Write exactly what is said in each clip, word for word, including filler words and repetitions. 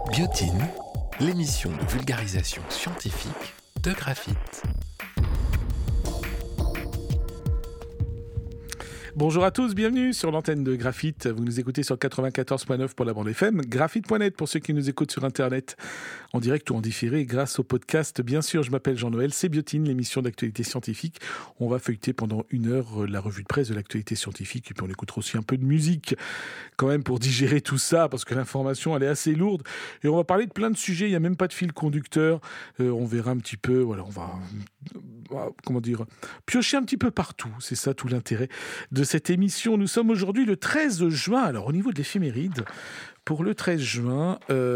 Biotine, l'émission de vulgarisation scientifique de Graphite. Bonjour à tous, bienvenue sur l'antenne de Graphite. Vous nous écoutez sur quatre-vingt-quatorze virgule neuf pour la bande F M, graphite point net pour ceux qui nous écoutent sur Internet, en direct ou en différé, grâce au podcast. Bien sûr, je m'appelle Jean-Noël, c'est Biotine, l'émission d'actualité scientifique. On va feuilleter pendant une heure la revue de presse de l'actualité scientifique et puis on écoutera aussi un peu de musique quand même pour digérer tout ça parce que l'information elle est assez lourde. Et on va parler de plein de sujets, il n'y a même pas de fil conducteur. Euh, on verra un petit peu, voilà, on va... comment dire, piocher un petit peu partout, c'est ça tout l'intérêt de cette émission. Nous sommes aujourd'hui le treize juin, alors au niveau de l'éphéméride, pour le treize juin,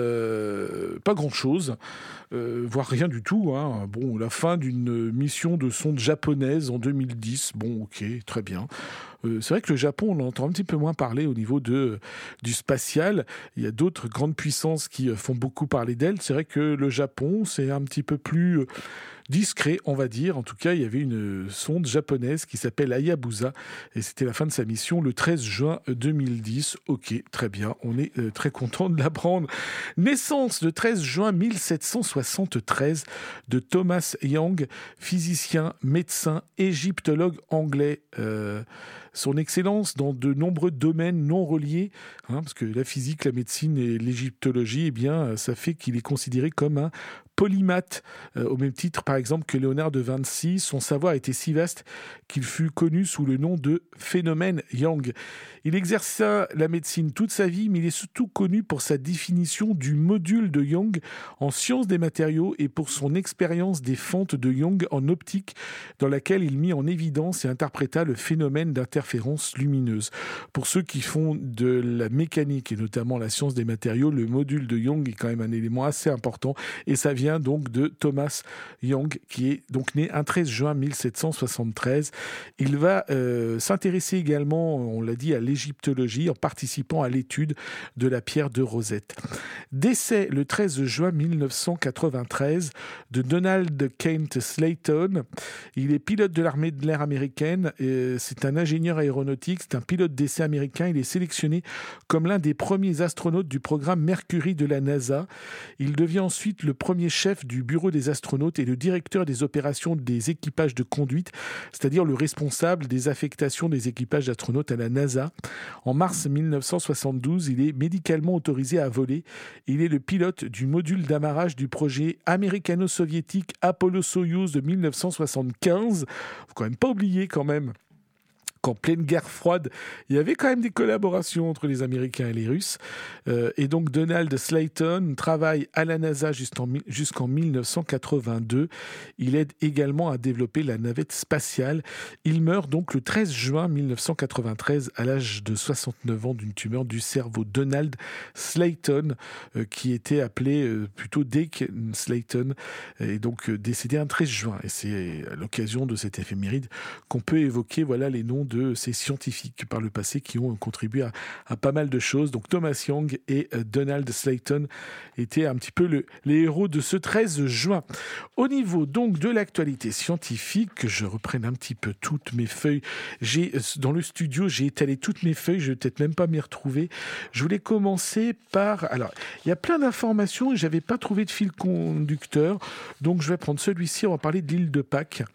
euh, pas grand-chose, euh, voire rien du tout. Hein. Bon, la fin d'une mission de sonde japonaise en deux mille dix, bon ok, très bien. Euh, c'est vrai que le Japon, on en entend un petit peu moins parler au niveau de, du spatial. Il y a d'autres grandes puissances qui font beaucoup parler d'elles. C'est vrai que le Japon, c'est un petit peu plus discret, on va dire. En tout cas, il y avait une sonde japonaise qui s'appelle Hayabusa et c'était la fin de sa mission le treize juin deux mille dix. Ok, très bien, on est euh, très content de l'apprendre. Naissance le treize juin mille sept cent soixante-treize de Thomas Young, physicien, médecin, égyptologue anglais. Euh, son excellence dans de nombreux domaines non reliés, hein, parce que la physique, la médecine et l'égyptologie, eh bien, ça fait qu'il est considéré comme un polymathe, euh, au même titre par exemple que Léonard de Vinci. Son savoir était si vaste qu'il fut connu sous le nom de phénomène Young. Il exerça la médecine toute sa vie, mais il est surtout connu pour sa définition du module de Young en sciences des matériaux et pour son expérience des fentes de Young en optique, dans laquelle il mit en évidence et interpréta le phénomène d'interférence lumineuse. Pour ceux qui font de la mécanique et notamment la science des matériaux, le module de Young est quand même un élément assez important et ça vient donc de Thomas Young qui est donc né un treize juin mille sept cent soixante-treize. Il va euh, s'intéresser également, on l'a dit, à l'égyptologie en participant à l'étude de la pierre de Rosette. Décès le treize juin mille neuf cent quatre-vingt-treize de Donald Kent Slayton. Il est pilote de l'armée de l'air américaine. Et c'est un ingénieur aéronautique, c'est un pilote d'essai américain. Il est sélectionné comme l'un des premiers astronautes du programme Mercury de la NASA. Il devient ensuite le premier chef du bureau des astronautes et le directeur des opérations des équipages de conduite, c'est-à-dire le responsable des affectations des équipages d'astronautes à la NASA. En mars mille neuf cent soixante-douze, il est médicalement autorisé à voler. Il est le pilote du module d'amarrage du projet américano-soviétique Apollo-Soyouz de mille neuf cent soixante-quinze. Faut quand même pas oublier quand même qu'en pleine guerre froide, il y avait quand même des collaborations entre les Américains et les Russes. Euh, et donc Donald Slayton travaille à la NASA jusqu'en, jusqu'en mille neuf cent quatre-vingt-deux. Il aide également à développer la navette spatiale. Il meurt donc le treize juin mille neuf cent quatre-vingt-treize à l'âge de soixante-neuf ans d'une tumeur du cerveau. Donald Slayton, euh, qui était appelé euh, plutôt Deke Slayton, est donc euh, décédé un treize juin. Et c'est à l'occasion de cette éphéméride qu'on peut évoquer voilà, les noms de de ces scientifiques par le passé qui ont contribué à, à pas mal de choses. Donc Thomas Young et euh, Donald Slayton étaient un petit peu le, les héros de ce treize juin. Au niveau donc de l'actualité scientifique, que je reprenne un petit peu toutes mes feuilles. J'ai, dans le studio, j'ai étalé toutes mes feuilles, je vais peut-être même pas m'y retrouver. Je voulais commencer par... Alors, il y a plein d'informations et j'avais pas trouvé de fil conducteur, donc je vais prendre celui-ci. On va parler de l'île de Pâques,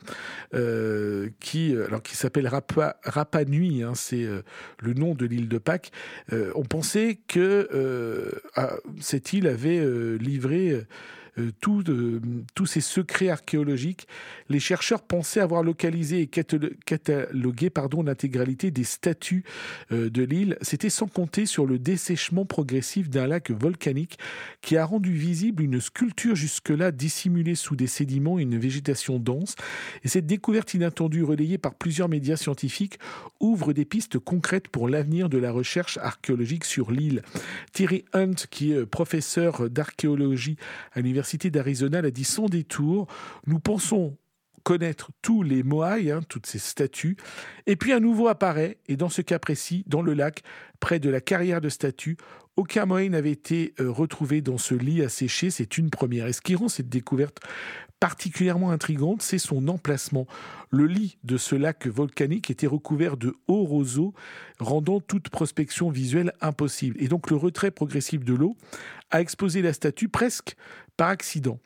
euh, qui, alors, qui s'appelle Rapa Rapa Nui, hein, c'est euh, le nom de l'île de Pâques. Euh, on pensait que euh, ah, cette île avait euh, livré euh, tout, euh, tous ses secrets archéologiques. Les chercheurs pensaient avoir localisé et catalogué pardon, l'intégralité des statues euh, de l'île. C'était sans compter sur le dessèchement progressif d'un lac volcanique qui a rendu visible une sculpture jusque-là dissimulée sous des sédiments et une végétation dense. Et cette découverte inattendue, relayée par plusieurs médias scientifiques, ouvre des pistes concrètes pour l'avenir de la recherche archéologique sur l'île. Thierry Hunt, qui est professeur d'archéologie à l'Université d'Arizona, l'a dit sans détour. Nous pensons connaître tous les moaïs, hein, toutes ces statues, et puis un nouveau apparaît, et dans ce cas précis, dans le lac, près de la carrière de statues, aucun moaï n'avait été euh, retrouvé dans ce lit asséché. C'est une première. Et ce qui rend cette découverte particulièrement intrigante, c'est son emplacement. Le lit de ce lac volcanique était recouvert de hauts roseaux, rendant toute prospection visuelle impossible. Et donc le retrait progressif de l'eau a exposé la statue presque par accident.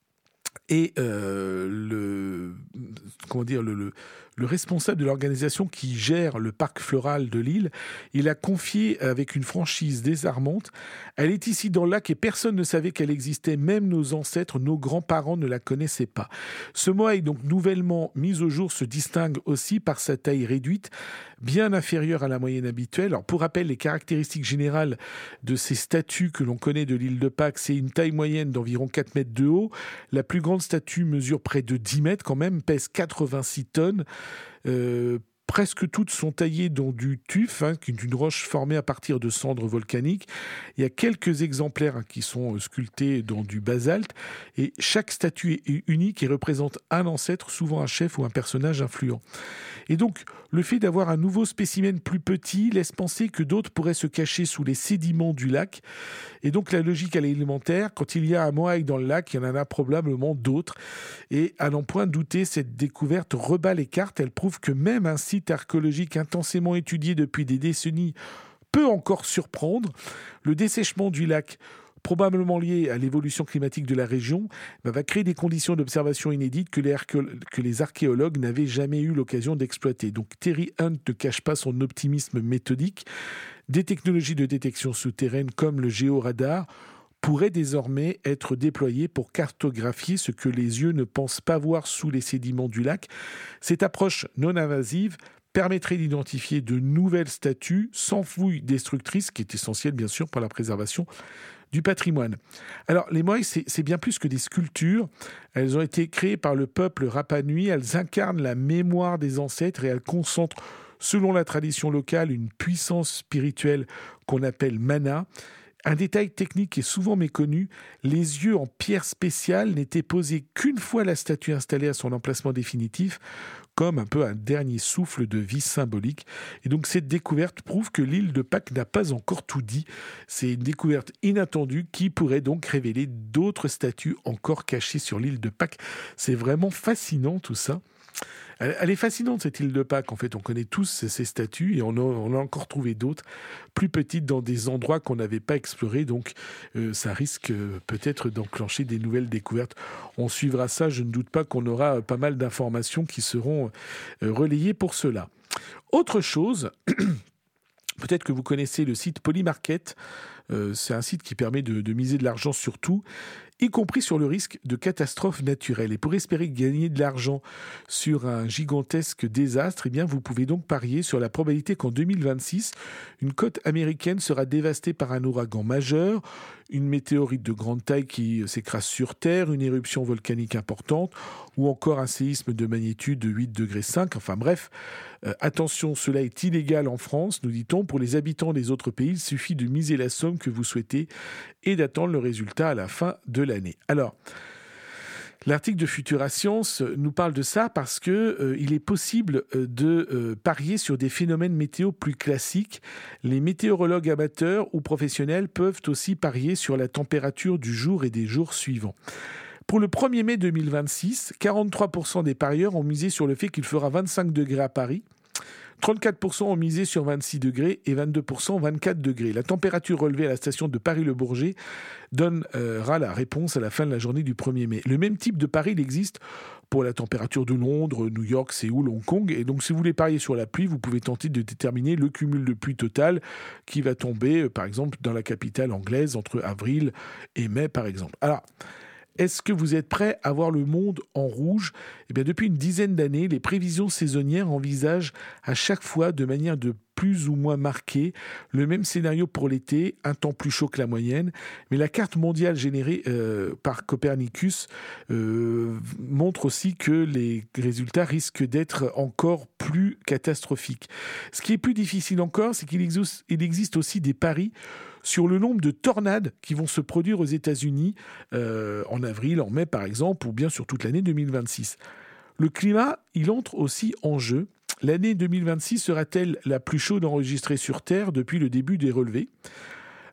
Et euh, le, comment dire, le, le, le responsable de l'organisation qui gère le parc floral de l'île, il a confié avec une franchise désarmante: elle est ici dans le lac et personne ne savait qu'elle existait, même nos ancêtres, nos grands-parents ne la connaissaient pas. Ce moai, donc nouvellement mis au jour, se distingue aussi par sa taille réduite, bien inférieure à la moyenne habituelle. Alors, pour rappel, les caractéristiques générales de ces statues que l'on connaît de l'île de Pâques, c'est une taille moyenne d'environ quatre mètres de haut. La plus grande statue mesure près de dix mètres quand même, pèse quatre-vingt-six tonnes. Euh, presque toutes sont taillées dans du tuf, hein, qui est une roche formée à partir de cendres volcaniques. Il y a quelques exemplaires hein, qui sont sculptés dans du basalte. Et chaque statue est unique et représente un ancêtre, souvent un chef ou un personnage influent. Et donc, le fait d'avoir un nouveau spécimen plus petit laisse penser que d'autres pourraient se cacher sous les sédiments du lac. Et donc, la logique, elle est élémentaire. Quand il y a un moai dans le lac, il y en a probablement d'autres. Et à n'en point douter, cette découverte rebat les cartes. Elle prouve que même un site archéologique intensément étudié depuis des décennies peut encore surprendre. Le dessèchement du lac, probablement lié à l'évolution climatique de la région, va créer des conditions d'observation inédites que les, archéologues, que les archéologues n'avaient jamais eu l'occasion d'exploiter. Donc Terry Hunt ne cache pas son optimisme méthodique. Des technologies de détection souterraine comme le géoradar pourraient désormais être déployées pour cartographier ce que les yeux ne pensent pas voir sous les sédiments du lac. Cette approche non invasive permettrait d'identifier de nouvelles statues sans fouilles destructrices, ce qui est essentiel bien sûr pour la préservation du patrimoine. Alors, les moais, c'est, c'est bien plus que des sculptures. Elles ont été créées par le peuple Rapa Nui. Elles incarnent la mémoire des ancêtres et elles concentrent, selon la tradition locale, une puissance spirituelle qu'on appelle mana. Un détail technique est souvent méconnu, les yeux en pierre spéciale n'étaient posés qu'une fois la statue installée à son emplacement définitif, comme un peu un dernier souffle de vie symbolique. Et donc cette découverte prouve que l'île de Pâques n'a pas encore tout dit. C'est une découverte inattendue qui pourrait donc révéler d'autres statues encore cachées sur l'île de Pâques. C'est vraiment fascinant tout ça. Elle est fascinante cette île de Pâques, en fait, on connaît tous ces statues et on a, on a encore trouvé d'autres plus petites dans des endroits qu'on n'avait pas explorés, donc euh, ça risque euh, peut-être d'enclencher des nouvelles découvertes. On suivra ça, je ne doute pas qu'on aura pas mal d'informations qui seront euh, relayées pour cela. Autre chose, peut-être que vous connaissez le site Polymarket, euh, c'est un site qui permet de, de miser de l'argent sur tout, y compris sur le risque de catastrophes naturelles. Et pour espérer gagner de l'argent sur un gigantesque désastre, eh bien, vous pouvez donc parier sur la probabilité qu'en deux mille vingt-six, une côte américaine sera dévastée par un ouragan majeur, une météorite de grande taille qui s'écrase sur Terre, une éruption volcanique importante, ou encore un séisme de magnitude de huit degrés cinq. Enfin bref, euh, attention, cela est illégal en France, nous dit-on. Pour les habitants des autres pays, il suffit de miser la somme que vous souhaitez et d'attendre le résultat à la fin de l'année. Alors, l'article de Futura Science nous parle de ça parce que euh, il est possible de euh, parier sur des phénomènes météo plus classiques. Les météorologues amateurs ou professionnels peuvent aussi parier sur la température du jour et des jours suivants. Pour le premier mai deux mille vingt-six, quarante-trois pour cent des parieurs ont misé sur le fait qu'il fera vingt-cinq degrés à Paris. trente-quatre pour cent ont misé sur vingt-six degrés et vingt-deux pour cent vingt-quatre degrés. La température relevée à la station de Paris-le-Bourget donnera la réponse à la fin de la journée du premier mai. Le même type de pari il existe pour la température de Londres, New York, Séoul, Hong Kong. Et donc, si vous voulez parier sur la pluie, vous pouvez tenter de déterminer le cumul de pluie total qui va tomber, par exemple, dans la capitale anglaise entre avril et mai, par exemple. Alors, est-ce que vous êtes prêts à voir le monde en rouge ? Eh bien, depuis une dizaine d'années, les prévisions saisonnières envisagent à chaque fois, de manière de plus ou moins marquée, le même scénario pour l'été, un temps plus chaud que la moyenne. Mais la carte mondiale générée euh, par Copernicus euh, montre aussi que les résultats risquent d'être encore plus catastrophiques. Ce qui est plus difficile encore, c'est qu'il existe, il existe aussi des paris sur le nombre de tornades qui vont se produire aux États-Unis euh, en avril, en mai par exemple, ou bien sur toute l'année deux mille vingt-six. Le climat, il entre aussi en jeu. L'année deux mille vingt-six sera-t-elle la plus chaude enregistrée sur Terre depuis le début des relevés ?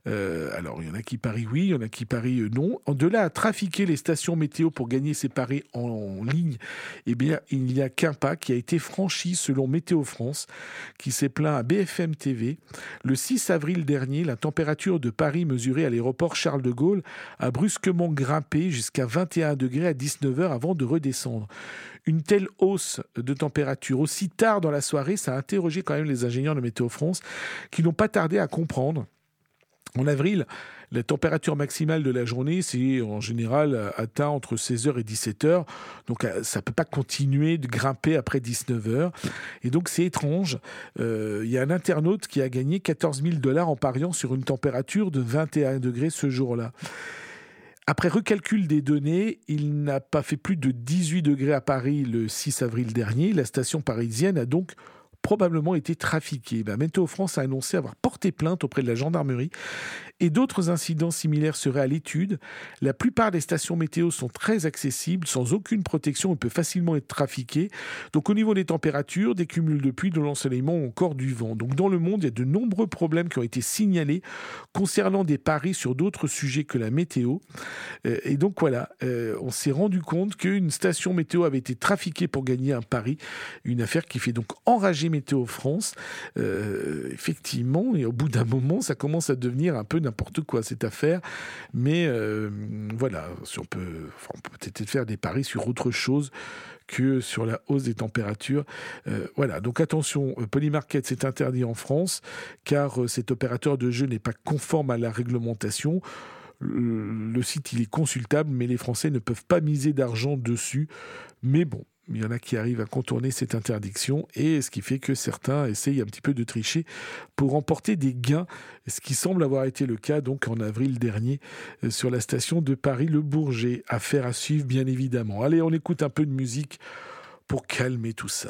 Euh, alors, il y en a qui parient oui, il y en a qui parient non. De là à trafiquer les stations météo pour gagner ses paris en, en ligne, eh bien, il n'y a qu'un pas qui a été franchi selon Météo France, qui s'est plaint à B F M T V. Le six avril dernier, la température de Paris mesurée à l'aéroport Charles de Gaulle a brusquement grimpé jusqu'à vingt et un degrés à dix-neuf heures avant de redescendre. Une telle hausse de température aussi tard dans la soirée, ça a interrogé quand même les ingénieurs de Météo France qui n'ont pas tardé à comprendre. En avril, la température maximale de la journée, c'est en général atteint entre seize heures et dix-sept heures. Donc ça ne peut pas continuer de grimper après dix-neuf heures. Et donc c'est étrange. Euh, il y a un internaute qui a gagné quatorze mille dollars en pariant sur une température de vingt et un degrés ce jour-là. Après recalcul des données, il n'a pas fait plus de dix-huit degrés à Paris le six avril dernier. La station parisienne a donc probablement été trafiquée. Ben, Météo France a annoncé avoir porté plainte auprès de la gendarmerie et d'autres incidents similaires seraient à l'étude. La plupart des stations météo sont très accessibles, sans aucune protection, on peut facilement être trafiqué. Donc au niveau des températures, des cumuls de pluie, de l'ensoleillement ou encore du vent. Donc dans le monde, il y a de nombreux problèmes qui ont été signalés concernant des paris sur d'autres sujets que la météo. Et donc voilà, on s'est rendu compte qu'une station météo avait été trafiquée pour gagner un pari. Une affaire qui fait donc enrager Météo France. Euh, effectivement, et au bout d'un moment, ça commence à devenir un peu n'importe quoi cette affaire. Mais euh, voilà, si on peut, enfin, on peut peut-être faire des paris sur autre chose que sur la hausse des températures. Euh, voilà, donc attention, Polymarket c'est interdit en France car cet opérateur de jeu n'est pas conforme à la réglementation. Le, le site il est consultable, mais les Français ne peuvent pas miser d'argent dessus. Mais bon, il y en a qui arrivent à contourner cette interdiction et ce qui fait que certains essayent un petit peu de tricher pour remporter des gains, ce qui semble avoir été le cas donc en avril dernier sur la station de Paris-Le Bourget. Affaire à suivre bien évidemment. Allez, on écoute un peu de musique pour calmer tout ça.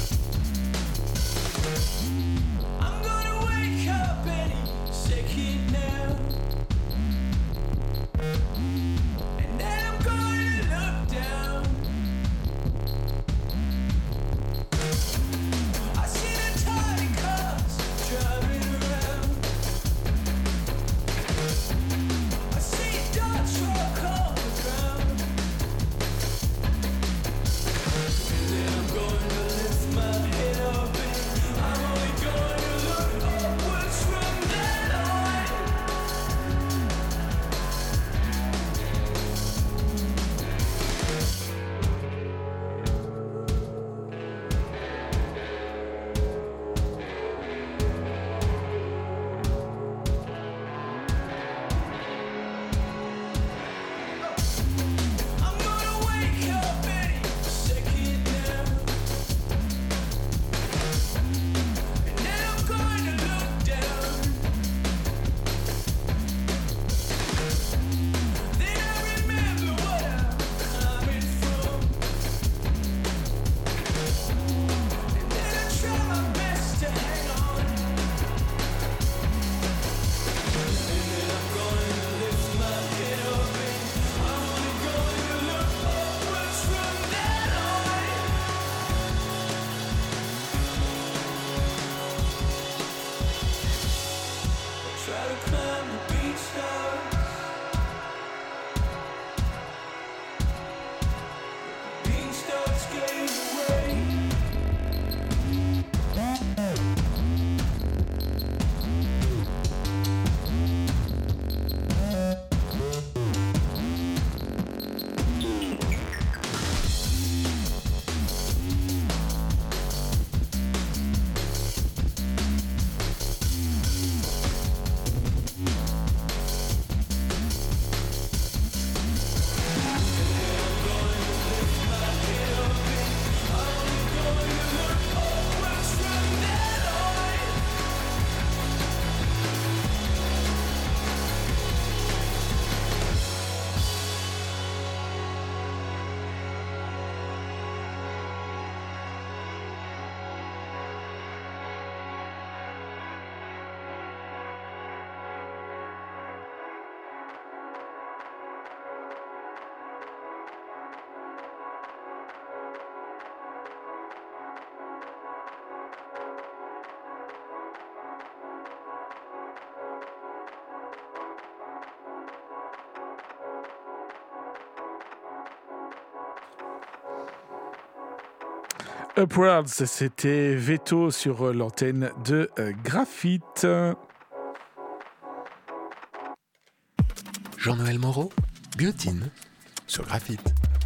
I'm gonna wake up any second now. Upwards, c'était Veto sur l'antenne de euh, Graphite. Jean-Noël Moreau, Biotine, sur Graphite.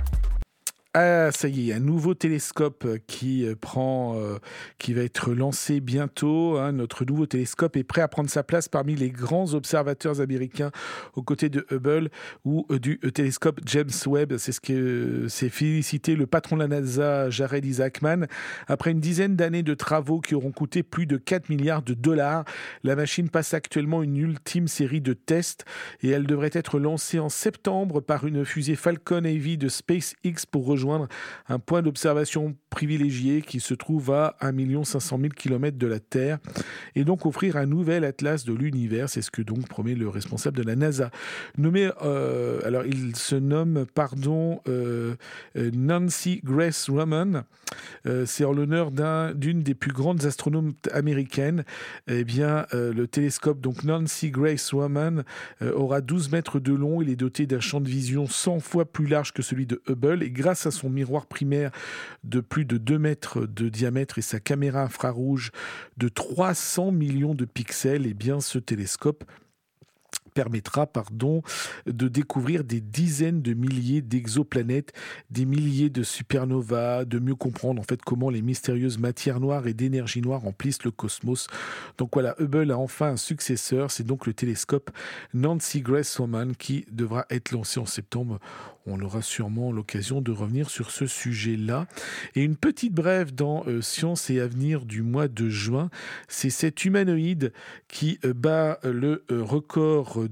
Ah, ça y est, un nouveau télescope qui prend, euh, qui va être lancé bientôt. Hein. Notre nouveau télescope est prêt à prendre sa place parmi les grands observateurs américains aux côtés de Hubble ou euh, du euh, télescope James Webb. C'est ce que euh, s'est félicité le patron de la NASA, Jared Isaacman. Après une dizaine d'années de travaux qui auront coûté plus de quatre milliards de dollars, la machine passe actuellement une ultime série de tests et elle devrait être lancée en septembre par une fusée Falcon Heavy de SpaceX pour rejoindre un point d'observation privilégié qui se trouve à un million cinq cent mille kilomètres de la Terre et donc offrir un nouvel atlas de l'univers. C'est ce que donc promet le responsable de la NASA. Nommé, euh, alors il se nomme, pardon, euh, Nancy Grace Roman. Euh, c'est en l'honneur d'un, d'une des plus grandes astronomes américaines. Eh bien, euh, le télescope donc Nancy Grace Roman euh, aura douze mètres de long. Il est doté d'un champ de vision cent fois plus large que celui de Hubble et grâce à son miroir primaire de plus de deux mètres de diamètre et sa caméra infrarouge de trois cents millions de pixels, eh bien, ce télescope permettra pardon, de découvrir des dizaines de milliers d'exoplanètes, des milliers de supernovas, de mieux comprendre en fait comment les mystérieuses matières noires et d'énergie noire remplissent le cosmos. Donc voilà, Hubble a enfin un successeur, c'est donc le télescope Nancy Grace Roman qui devra être lancé en septembre. On aura sûrement l'occasion de revenir sur ce sujet-là. Et une petite brève dans euh, Science et Avenir du mois de juin, c'est cet humanoïde qui euh, bat le euh, record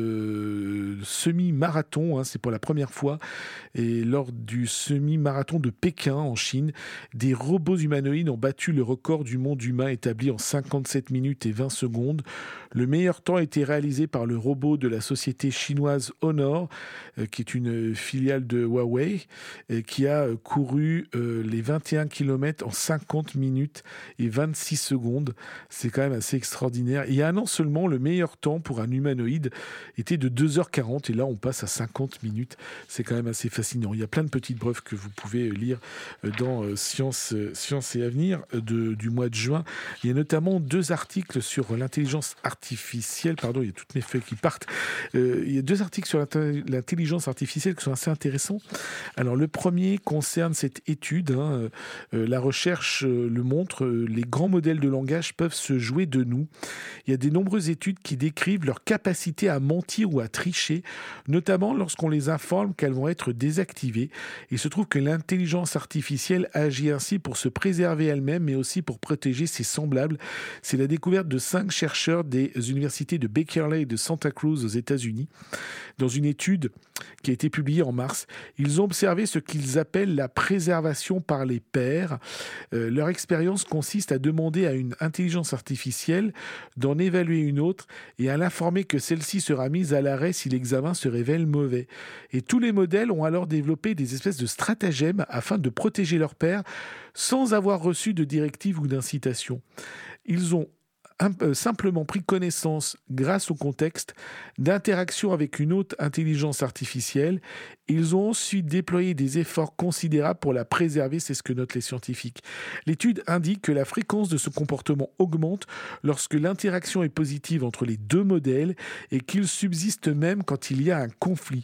de semi-marathon, hein, c'est pour la première fois, et lors du semi-marathon de Pékin en Chine, des robots humanoïdes ont battu le record du monde humain établi en cinquante-sept minutes et vingt secondes. Le meilleur temps a été réalisé par le robot de la société chinoise Honor, euh, qui est une filiale de Huawei, euh, qui a couru euh, les vingt et un kilomètres en cinquante minutes et vingt-six secondes. C'est quand même assez extraordinaire. Il y a un an seulement, le meilleur temps pour un humanoïde était de deux heures quarante et là on passe à cinquante minutes. C'est quand même assez fascinant. Il y a plein de petites brèves que vous pouvez lire dans euh, Science, euh, Science et Avenir de, du mois de juin. Il y a notamment deux articles sur l'intelligence artificielle. Pardon, il y a toutes mes feuilles qui partent. Euh, il y a deux articles sur l'intelligence artificielle qui sont assez intéressants. Alors le premier concerne cette étude. Hein, euh, la recherche euh, le montre. Euh, les grands modèles de langage peuvent se jouer de nous. Il y a de nombreuses études qui décrivent leur capacité à mentir ou à tricher, notamment lorsqu'on les informe qu'elles vont être désactivées. Il se trouve que l'intelligence artificielle agit ainsi pour se préserver elle-même, mais aussi pour protéger ses semblables. C'est la découverte de cinq chercheurs des universités de Berkeley et de Santa Cruz aux États-Unis. Dans une étude qui a été publiée en mars, ils ont observé ce qu'ils appellent la préservation par les pairs. Euh, leur expérience consiste à demander à une intelligence artificielle d'en évaluer une autre et à l'informer que celle-ci sera mise à l'arrêt si l'examen se révèle mauvais. Et tous les modèles ont alors développé des espèces de stratagèmes afin de protéger leur pairs sans avoir reçu de directive ou d'incitation. Ils ont simplement pris connaissance, grâce au contexte, d'interactions avec une autre intelligence artificielle. Ils ont ensuite déployé des efforts considérables pour la préserver, c'est ce que notent les scientifiques. L'étude indique que la fréquence de ce comportement augmente lorsque l'interaction est positive entre les deux modèles et qu'il subsiste même quand il y a un conflit.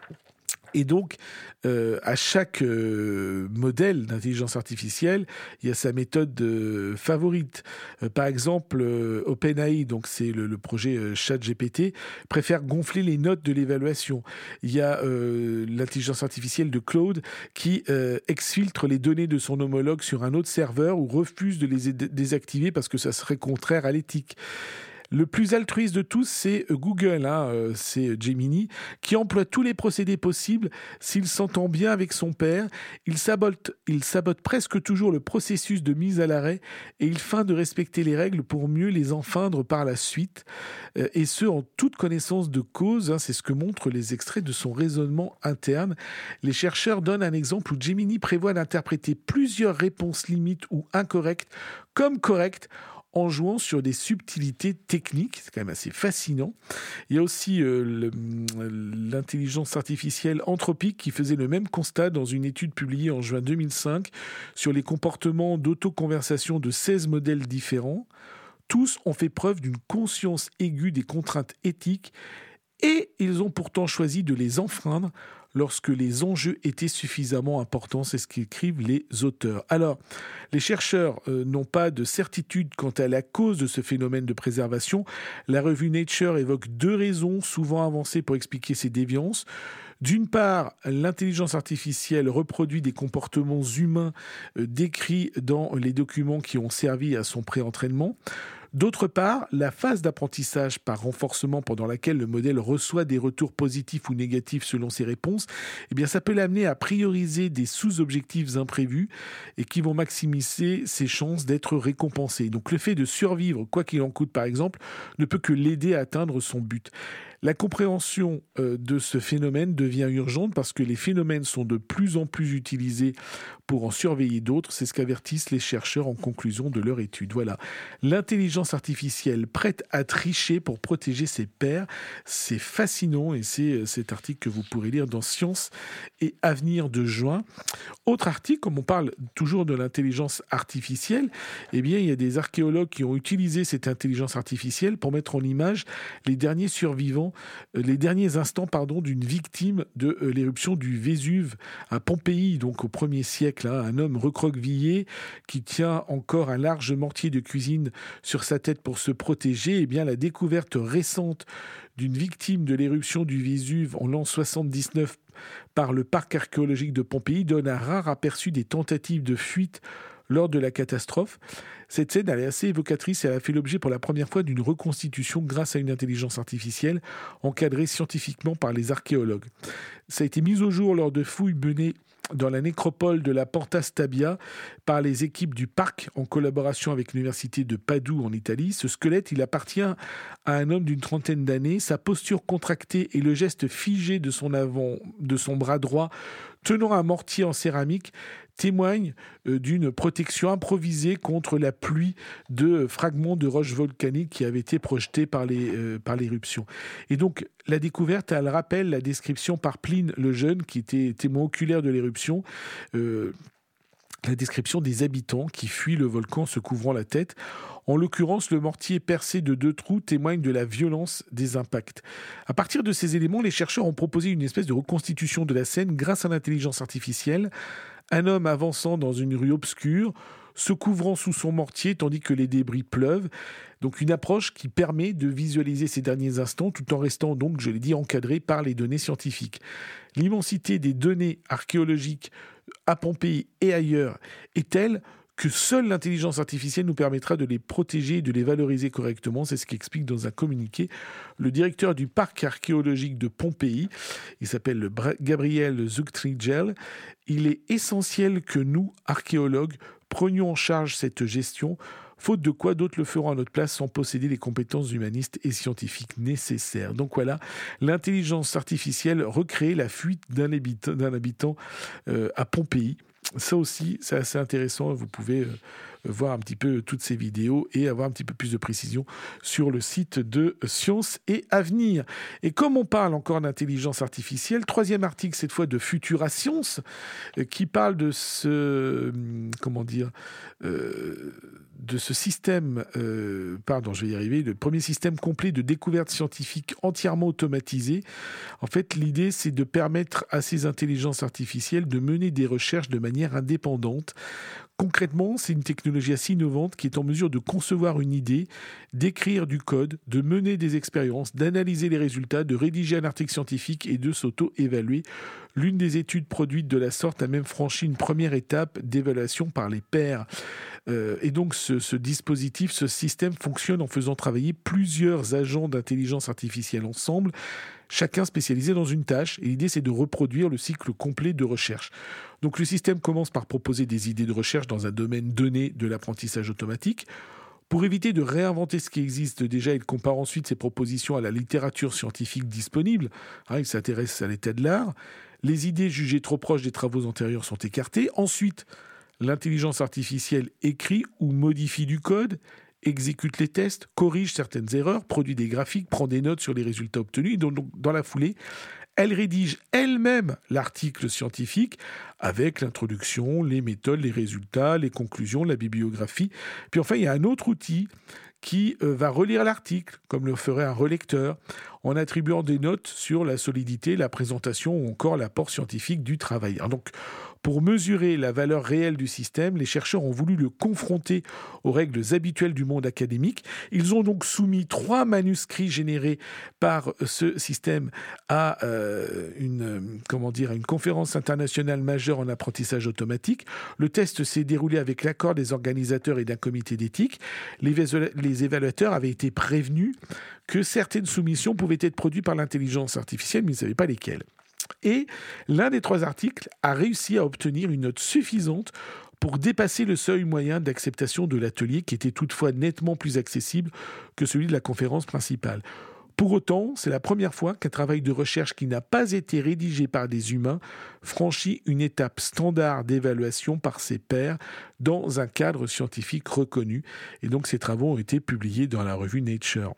Et donc, euh, à chaque euh, modèle d'intelligence artificielle, il y a sa méthode euh, favorite. Euh, par exemple, euh, OpenAI, donc c'est le, le projet euh, ChatGPT, préfère gonfler les notes de l'évaluation. Il y a euh, l'intelligence artificielle de Claude qui euh, exfiltre les données de son homologue sur un autre serveur ou refuse de les désactiver parce que ça serait contraire à l'éthique. Le plus altruiste de tous, c'est Google, hein, c'est Gemini, qui emploie tous les procédés possibles s'il s'entend bien avec son père. Il sabote, il sabote presque toujours le processus de mise à l'arrêt et il feint de respecter les règles pour mieux les enfreindre par la suite. Et ce, en toute connaissance de cause, hein, c'est ce que montrent les extraits de son raisonnement interne. Les chercheurs donnent un exemple où Gemini prévoit d'interpréter plusieurs réponses limites ou incorrectes comme correctes en jouant sur des subtilités techniques. C'est quand même assez fascinant. Il y a aussi euh, le, l'intelligence artificielle anthropique qui faisait le même constat dans une étude publiée en juin deux mille cinq sur les comportements d'autoconversation de seize modèles différents. Tous ont fait preuve d'une conscience aiguë des contraintes éthiques et ils ont pourtant choisi de les enfreindre lorsque les enjeux étaient suffisamment importants. C'est ce qu'écrivent les auteurs. Alors, les chercheurs euh, n'ont pas de certitude quant à la cause de ce phénomène de préservation. La revue Nature évoque deux raisons souvent avancées pour expliquer ces déviances. D'une part, l'intelligence artificielle reproduit des comportements humains euh, décrits dans les documents qui ont servi à son pré-entraînement. D'autre part, la phase d'apprentissage par renforcement pendant laquelle le modèle reçoit des retours positifs ou négatifs selon ses réponses, eh bien, ça peut l'amener à prioriser des sous-objectifs imprévus et qui vont maximiser ses chances d'être récompensé. Donc le fait de survivre, quoi qu'il en coûte par exemple, ne peut que l'aider à atteindre son but. La compréhension euh, de ce phénomène devient urgente parce que les phénomènes sont de plus en plus utilisés pour en surveiller d'autres. C'est ce qu'avertissent les chercheurs en conclusion de leur étude. Voilà. L'intelligence artificielle prête à tricher pour protéger ses pairs. C'est fascinant et c'est cet article que vous pourrez lire dans Science et Avenir de juin. Autre article, comme on parle toujours de l'intelligence artificielle, eh bien, il y a des archéologues qui ont utilisé cette intelligence artificielle pour mettre en image les derniers survivants, euh, les derniers instants, pardon, d'une victime de euh, l'éruption du Vésuve à Pompéi, donc au premier siècle, hein, un homme recroquevillé qui tient encore un large mortier de cuisine sur sa tête pour se protéger. Eh bien, la découverte récente d'une victime de l'éruption du Vésuve en l'an soixante-dix-neuf par le parc archéologique de Pompéi donne un rare aperçu des tentatives de fuite lors de la catastrophe. Cette scène, elle est assez évocatrice et elle a fait l'objet pour la première fois d'une reconstitution grâce à une intelligence artificielle encadrée scientifiquement par les archéologues. Ça a été mis au jour lors de fouilles menées dans la nécropole de la Porta Stabia par les équipes du parc en collaboration avec l'université de Padoue en Italie. Ce squelette, il appartient à un homme d'une trentaine d'années. Sa posture contractée et le geste figé de son avant, de son bras droit tenant un mortier en céramique témoignent d'une protection improvisée contre la pluie de fragments de roches volcaniques qui avaient été projetés par, les, euh, par l'éruption. Et donc, la découverte, elle rappelle la description par Pline le Jeune, qui était témoin oculaire de l'éruption, euh, la description des habitants qui fuient le volcan se couvrant la tête. En l'occurrence, le mortier percé de deux trous témoigne de la violence des impacts. À partir de ces éléments, les chercheurs ont proposé une espèce de reconstitution de la scène grâce à l'intelligence artificielle. Un homme avançant dans une rue obscure, se couvrant sous son mortier tandis que les débris pleuvent. Donc une approche qui permet de visualiser ces derniers instants tout en restant donc, je l'ai dit, encadré par les données scientifiques. L'immensité des données archéologiques à Pompéi et ailleurs est telle que seule l'intelligence artificielle nous permettra de les protéger et de les valoriser correctement. C'est ce qu'explique dans un communiqué le directeur du parc archéologique de Pompéi. Il s'appelle Gabriel Zuchtriegel. Il est essentiel que nous, archéologues, prenions en charge cette gestion, faute de quoi d'autres le feront à notre place sans posséder les compétences humanistes et scientifiques nécessaires. Donc voilà, l'intelligence artificielle recrée la fuite d'un habitant, d'un habitant euh, à Pompéi. Ça aussi, c'est assez intéressant. Vous pouvez euh, voir un petit peu toutes ces vidéos et avoir un petit peu plus de précision sur le site de Science et Avenir. Et comme on parle encore d'intelligence artificielle, troisième article cette fois de Futura Science euh, qui parle de ce, euh, comment dire, euh, de ce système, euh, pardon, je vais y arriver, le premier système complet de découverte scientifique entièrement automatisé. En fait, l'idée, c'est de permettre à ces intelligences artificielles de mener des recherches de manière indépendante. Concrètement, c'est une technologie assez innovante qui est en mesure de concevoir une idée, d'écrire du code, de mener des expériences, d'analyser les résultats, de rédiger un article scientifique et de s'auto-évaluer. L'une des études produites de la sorte a même franchi une première étape d'évaluation par les pairs. Euh, et donc ce, ce dispositif, ce système fonctionne en faisant travailler plusieurs agents d'intelligence artificielle ensemble, chacun spécialisé dans une tâche. Et l'idée, c'est de reproduire le cycle complet de recherche. Donc le système commence par proposer des idées de recherche dans un domaine donné de l'apprentissage automatique. Pour éviter de réinventer ce qui existe déjà, il compare ensuite ses propositions à la littérature scientifique disponible. Hein, il s'intéresse à l'état de l'art. Les idées jugées trop proches des travaux antérieurs sont écartées. Ensuite, l'intelligence artificielle écrit ou modifie du code, exécute les tests, corrige certaines erreurs, produit des graphiques, prend des notes sur les résultats obtenus. Donc, dans la foulée, elle rédige elle-même l'article scientifique avec l'introduction, les méthodes, les résultats, les conclusions, la bibliographie. Puis enfin, il y a un autre outil qui euh, va relire l'article, comme le ferait un relecteur, en attribuant des notes sur la solidité, la présentation ou encore l'apport scientifique du travail. Alors donc, pour mesurer la valeur réelle du système, les chercheurs ont voulu le confronter aux règles habituelles du monde académique. Ils ont donc soumis trois manuscrits générés par ce système à euh, une, comment dire, une conférence internationale majeure en apprentissage automatique. Le test s'est déroulé avec l'accord des organisateurs et d'un comité d'éthique. Les, les évaluateurs avaient été prévenus que certaines soumissions pouvaient être produites par l'intelligence artificielle, mais ils ne savaient pas lesquelles. Et l'un des trois articles a réussi à obtenir une note suffisante pour dépasser le seuil moyen d'acceptation de l'atelier, qui était toutefois nettement plus accessible que celui de la conférence principale. Pour autant, c'est la première fois qu'un travail de recherche qui n'a pas été rédigé par des humains franchit une étape standard d'évaluation par ses pairs dans un cadre scientifique reconnu. Et donc ces travaux ont été publiés dans la revue Nature.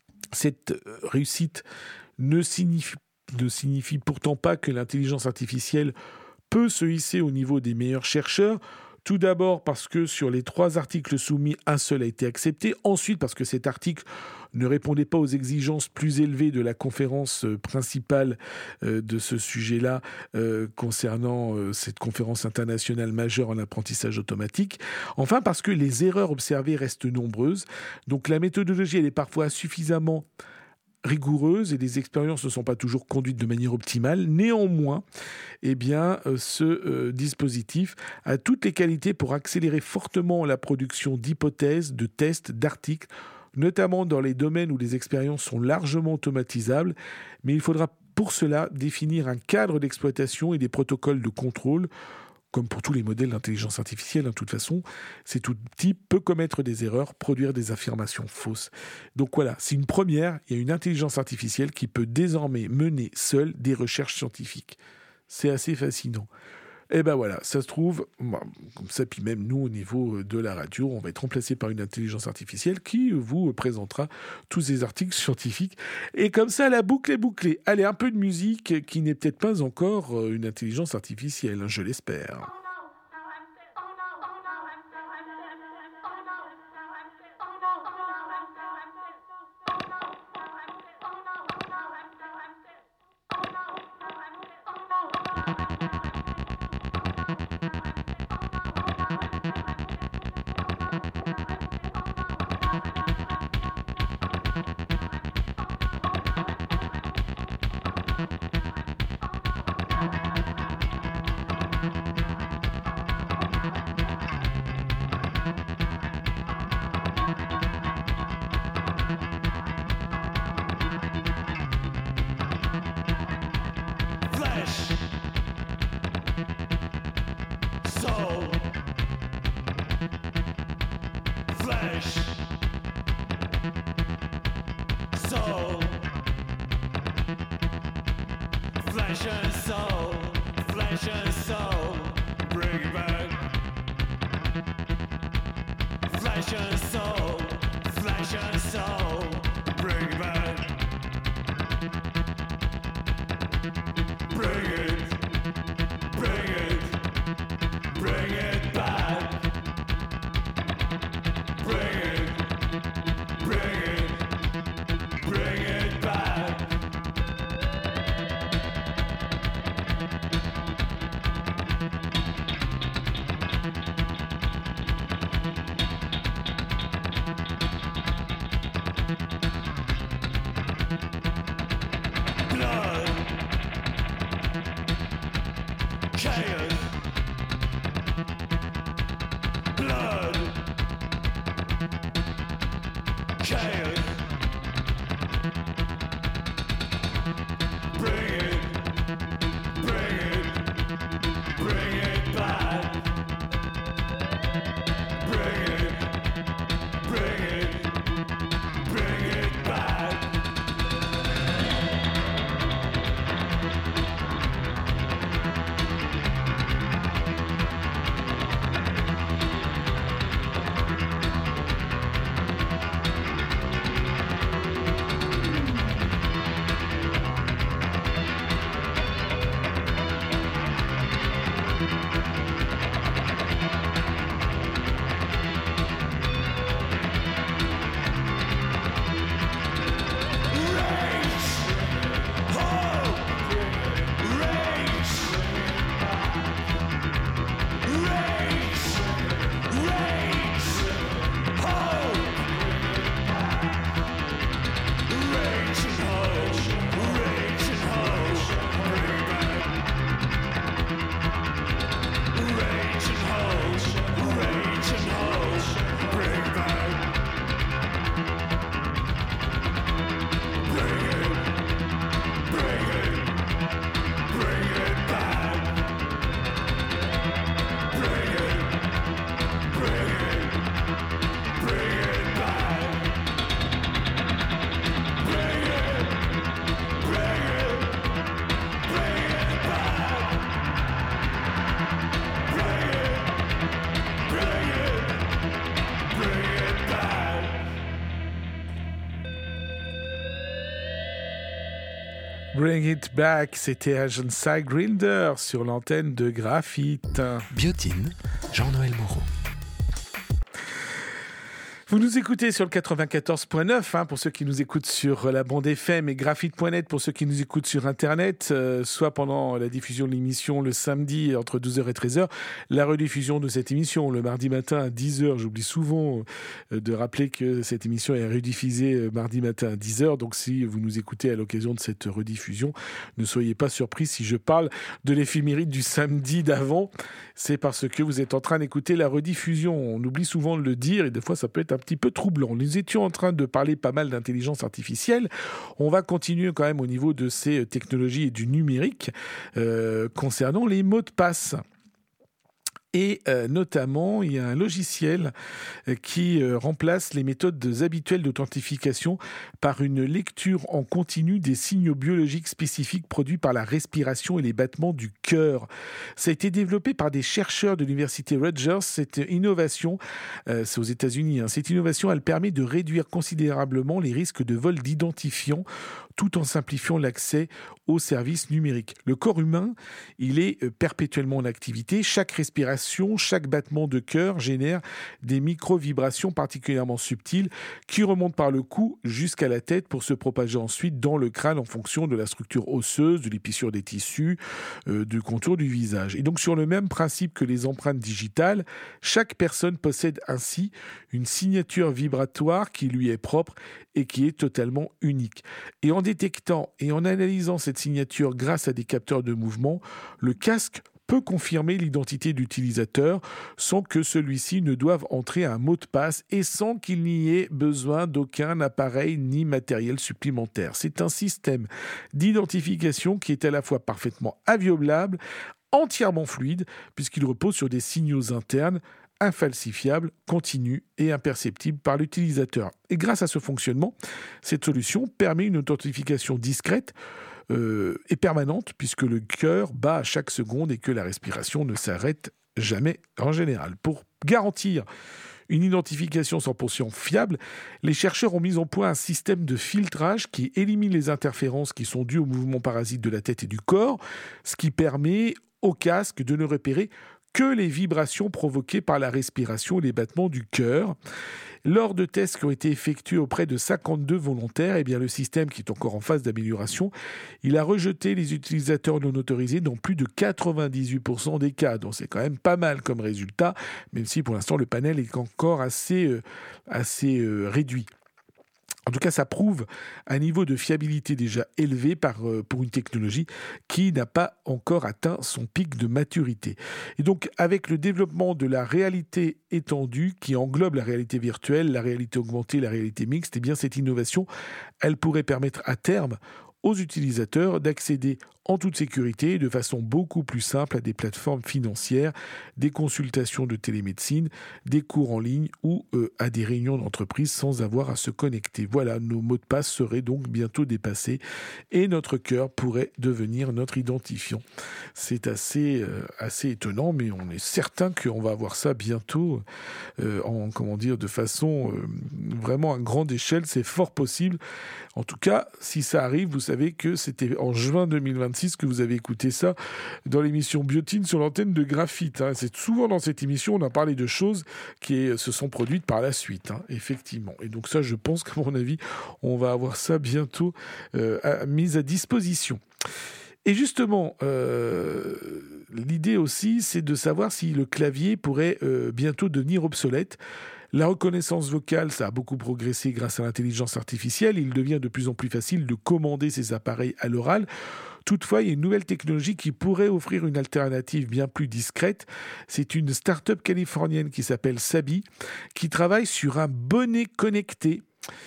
Cette réussite ne signifie, ne signifie pourtant pas que l'intelligence artificielle peut se hisser au niveau des meilleurs chercheurs. Tout d'abord parce que sur les trois articles soumis, un seul a été accepté. Ensuite parce que cet article ne répondait pas aux exigences plus élevées de la conférence principale de ce sujet-là euh, concernant euh, cette conférence internationale majeure en apprentissage automatique. Enfin parce que les erreurs observées restent nombreuses. Donc la méthodologie, elle est parfois suffisamment rigoureuse et les expériences ne sont pas toujours conduites de manière optimale. Néanmoins, eh bien, ce euh, dispositif a toutes les qualités pour accélérer fortement la production d'hypothèses, de tests, d'articles, notamment dans les domaines où les expériences sont largement automatisables. Mais il faudra pour cela définir un cadre d'exploitation et des protocoles de contrôle. Comme pour tous les modèles d'intelligence artificielle, de toute façon, cet outil peut commettre des erreurs, produire des affirmations fausses. Donc voilà, c'est une première. Il y a une intelligence artificielle qui peut désormais mener seule des recherches scientifiques. C'est assez fascinant. Et ben voilà, ça se trouve, comme ça, puis même nous, au niveau de la radio, on va être remplacé par une intelligence artificielle qui vous présentera tous ces articles scientifiques. Et comme ça, la boucle est bouclée. Allez, un peu de musique qui n'est peut-être pas encore une intelligence artificielle, je l'espère. Flesh and soul, flesh and soul, bring it back. Flesh and soul, flesh and soul, bring it back. Bring it, bring it, bring it back. Bring it, bring it, bring it back. Bring It Back, c'était Agent Grinder sur l'antenne de Graphite. Biotine, Jean-Noël Moreau. Vous nous écoutez sur le quatre-vingt-quatorze point neuf, hein, pour ceux qui nous écoutent sur la bande F M, et graphite point net pour ceux qui nous écoutent sur Internet, euh, soit pendant la diffusion de l'émission le samedi entre douze heures et treize heures, la rediffusion de cette émission le mardi matin à dix heures. J'oublie souvent euh, de rappeler que cette émission est rediffusée euh, mardi matin à dix heures, donc si vous nous écoutez à l'occasion de cette rediffusion, ne soyez pas surpris si je parle de l'éphéméride du samedi d'avant. C'est parce que vous êtes en train d'écouter la rediffusion. On oublie souvent de le dire et des fois ça peut être un petit peu troublant. Nous étions en train de parler pas mal d'intelligence artificielle. On va continuer quand même au niveau de ces technologies et du numérique euh, concernant les mots de passe. Et euh, notamment, il y a un logiciel euh, qui euh, remplace les méthodes habituelles d'authentification par une lecture en continu des signaux biologiques spécifiques produits par la respiration et les battements du cœur. Ça a été développé par des chercheurs de l'université Rutgers. Cette innovation, euh, c'est aux États-Unis, hein, cette innovation, elle permet de réduire considérablement les risques de vol d'identifiants tout en simplifiant l'accès aux services numériques. Le corps humain, il est euh, perpétuellement en activité. Chaque respiration, chaque battement de cœur génère des micro-vibrations particulièrement subtiles qui remontent par le cou jusqu'à la tête pour se propager ensuite dans le crâne en fonction de la structure osseuse, de l'épaisseur des tissus, euh, du contour du visage. Et donc sur le même principe que les empreintes digitales, chaque personne possède ainsi une signature vibratoire qui lui est propre et qui est totalement unique. Et en détectant et en analysant cette signature grâce à des capteurs de mouvement, le casque peut confirmer l'identité d'utilisateur sans que celui-ci ne doive entrer un mot de passe et sans qu'il n'y ait besoin d'aucun appareil ni matériel supplémentaire. C'est un système d'identification qui est à la fois parfaitement inviolable, entièrement fluide, puisqu'il repose sur des signaux internes infalsifiable, continu et imperceptible par l'utilisateur. Et grâce à ce fonctionnement, cette solution permet une authentification discrète euh, et permanente, puisque le cœur bat à chaque seconde et que la respiration ne s'arrête jamais en général. Pour garantir une identification cent pour cent fiable, les chercheurs ont mis en point un système de filtrage qui élimine les interférences qui sont dues aux mouvements parasites de la tête et du corps, ce qui permet au casque de ne repérer que les vibrations provoquées par la respiration et les battements du cœur. Lors de tests qui ont été effectués auprès de cinquante-deux volontaires, eh bien le système, qui est encore en phase d'amélioration, il a rejeté les utilisateurs non autorisés dans plus de quatre-vingt-dix-huit pour cent des cas. Donc c'est quand même pas mal comme résultat, même si pour l'instant le panel est encore assez, euh, assez euh, réduit. En tout cas, ça prouve un niveau de fiabilité déjà élevé par, euh, pour une technologie qui n'a pas encore atteint son pic de maturité. Et donc, avec le développement de la réalité étendue qui englobe la réalité virtuelle, la réalité augmentée, la réalité mixte, eh bien, cette innovation, elle pourrait permettre à terme aux utilisateurs d'accéder en toute sécurité et de façon beaucoup plus simple à des plateformes financières, des consultations de télémédecine, des cours en ligne ou euh, à des réunions d'entreprise sans avoir à se connecter. Voilà, nos mots de passe seraient donc bientôt dépassés et notre cœur pourrait devenir notre identifiant. C'est assez, euh, assez étonnant, mais on est certain qu'on va avoir ça bientôt euh, en, comment dire, de façon euh, vraiment à grande échelle. C'est fort possible. En tout cas, si ça arrive, vous savez que c'était en juin deux mille vingt-six que vous avez écouté ça dans l'émission Biotine sur l'antenne de Graphite. Hein. C'est souvent dans cette émission, on a parlé de choses qui se sont produites par la suite, hein, effectivement. Et donc ça, je pense qu'à mon avis, on va avoir ça bientôt euh, à, mis à disposition. Et justement, euh, l'idée aussi, c'est de savoir si le clavier pourrait euh, bientôt devenir obsolète. La reconnaissance vocale, ça a beaucoup progressé grâce à l'intelligence artificielle. Il devient de plus en plus facile de commander ces appareils à l'oral. Toutefois, il y a une nouvelle technologie qui pourrait offrir une alternative bien plus discrète. C'est une start-up californienne qui s'appelle Sabi, qui travaille sur un bonnet connecté.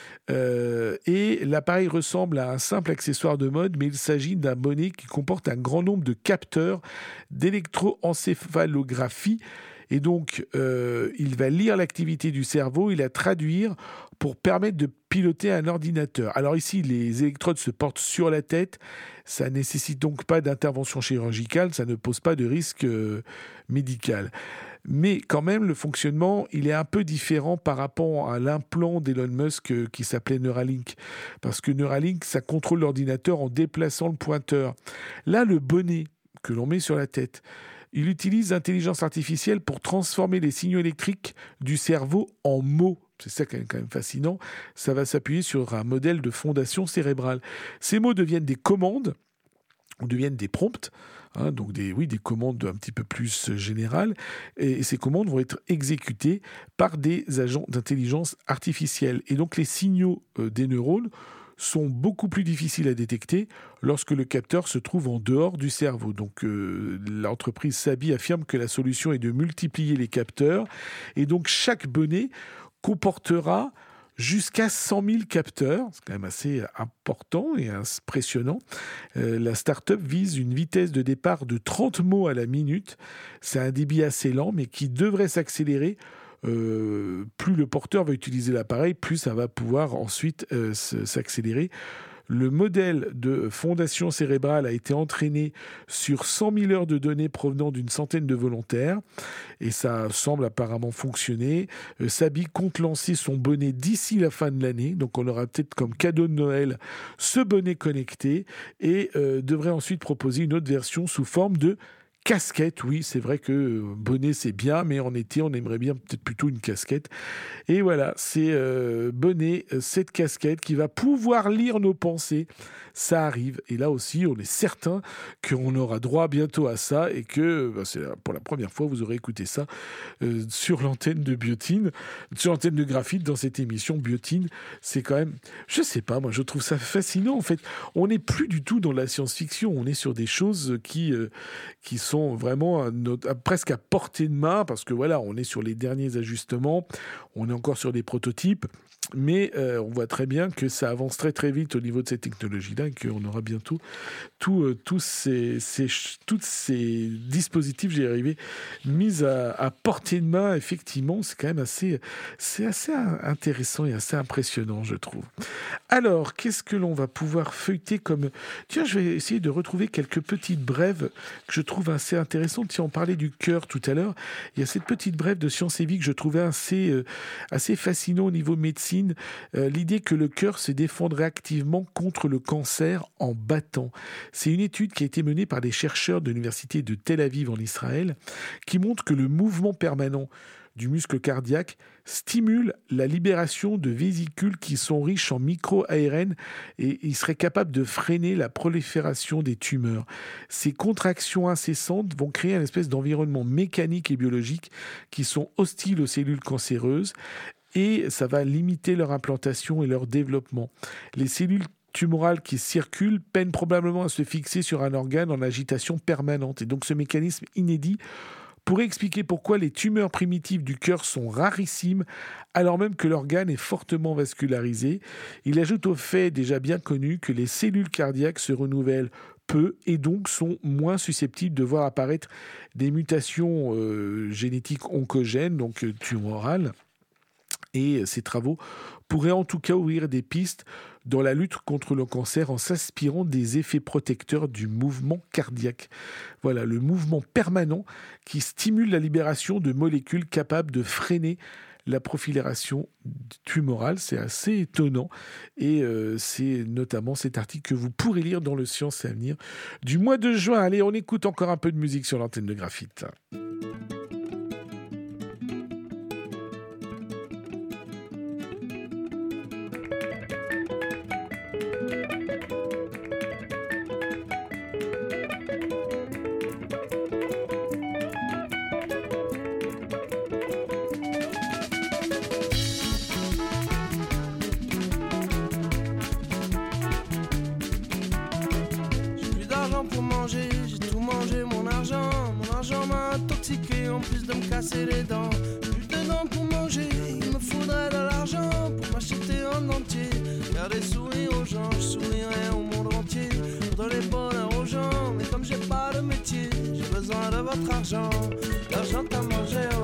Euh, et l'appareil ressemble à un simple accessoire de mode, mais il s'agit d'un bonnet qui comporte un grand nombre de capteurs d'électroencéphalographie Et donc, euh, il va lire l'activité du cerveau et la traduire pour permettre de piloter un ordinateur. Alors ici, les électrodes se portent sur la tête. Ça ne nécessite donc pas d'intervention chirurgicale. Ça ne pose pas de risque euh, médical. Mais quand même, le fonctionnement, il est un peu différent par rapport à l'implant d'Elon Musk euh, qui s'appelait Neuralink. Parce que Neuralink, ça contrôle l'ordinateur en déplaçant le pointeur. Là, le bonnet que l'on met sur la tête, il utilise l'intelligence artificielle pour transformer les signaux électriques du cerveau en mots. C'est ça qui est quand même fascinant. Ça va s'appuyer sur un modèle de fondation cérébrale. Ces mots deviennent des commandes, ou deviennent des prompts, hein, donc des, oui, des commandes un petit peu plus générales. Et, et ces commandes vont être exécutées par des agents d'intelligence artificielle. Et donc les signaux euh, des neurones sont beaucoup plus difficiles à détecter lorsque le capteur se trouve en dehors du cerveau. Donc euh, l'entreprise Sabi affirme que la solution est de multiplier les capteurs et donc chaque bonnet comportera jusqu'à cent mille capteurs. C'est quand même assez important et impressionnant. Euh, la start-up vise une vitesse de départ de trente mots à la minute. C'est un débit assez lent mais qui devrait s'accélérer. Euh, plus le porteur va utiliser l'appareil, plus ça va pouvoir ensuite euh, s'accélérer. Le modèle de fondation cérébrale a été entraîné sur cent mille heures de données provenant d'une centaine de volontaires et ça semble apparemment fonctionner. Euh, Sabi compte lancer son bonnet d'ici la fin de l'année, donc on aura peut-être comme cadeau de Noël ce bonnet connecté et euh, devrait ensuite proposer une autre version sous forme de casquette. Oui, c'est vrai que bonnet c'est bien, mais en été on aimerait bien peut-être plutôt une casquette. Et voilà, c'est euh, bonnet, cette casquette qui va pouvoir lire nos pensées. Ça arrive. Et là aussi, on est certain qu'on aura droit bientôt à ça et que bah, c'est pour la première fois vous aurez écouté ça euh, sur l'antenne de Biotine, sur l'antenne de Graphite dans cette émission Biotine. C'est quand même, je sais pas, moi je trouve ça fascinant en fait. On n'est plus du tout dans la science-fiction. On est sur des choses qui euh, qui sont sont vraiment à notre, à, presque à portée de main parce que voilà, on est sur les derniers ajustements, on est encore sur des prototypes, mais euh, on voit très bien que ça avance très très vite au niveau de ces technologies-là et qu'on aura bientôt tout, euh, tous ces, ces, toutes ces dispositifs, j'y arrivé, mis à, à portée de main. Effectivement, c'est quand même assez, c'est assez intéressant et assez impressionnant, je trouve. Alors, qu'est-ce que l'on va pouvoir feuilleter comme... Tiens, je vais essayer de retrouver quelques petites brèves que je trouve assez intéressantes. Si on parlait du cœur tout à l'heure, il y a cette petite brève de Science et Vie que je trouvais assez, euh, assez fascinant au niveau médecine. Euh, l'idée que le cœur se défendrait activement contre le cancer en battant. C'est une étude qui a été menée par des chercheurs de l'université de Tel Aviv en Israël qui montre que le mouvement permanent du muscle cardiaque stimule la libération de vésicules qui sont riches en micro-A R N et il serait capable de freiner la prolifération des tumeurs. Ces contractions incessantes vont créer une espèce d'environnement mécanique et biologique qui sont hostiles aux cellules cancéreuses et ça va limiter leur implantation et leur développement. Les cellules tumorales qui circulent peinent probablement à se fixer sur un organe en agitation permanente. Et donc ce mécanisme inédit pourrait expliquer pourquoi les tumeurs primitives du cœur sont rarissimes alors même que l'organe est fortement vascularisé. Il ajoute au fait déjà bien connu que les cellules cardiaques se renouvellent peu et donc sont moins susceptibles de voir apparaître des mutations euh, génétiques oncogènes, donc euh, tumorales. Et ces travaux pourraient en tout cas ouvrir des pistes dans la lutte contre le cancer en s'inspirant des effets protecteurs du mouvement cardiaque. Voilà, le mouvement permanent qui stimule la libération de molécules capables de freiner la prolifération tumorale. C'est assez étonnant et euh, c'est notamment cet article que vous pourrez lire dans le Science et Avenir du mois de juin. Allez, on écoute encore un peu de musique sur l'antenne de Graphite. Casser les dents, plus de dents pour manger, il me faudrait de l'argent pour m'acheter en entier. Faire des sourires aux gens, je sourirais au monde entier. Pour donner bonheur aux gens, mais comme j'ai pas de métier, j'ai besoin de votre argent. L'argent à manger,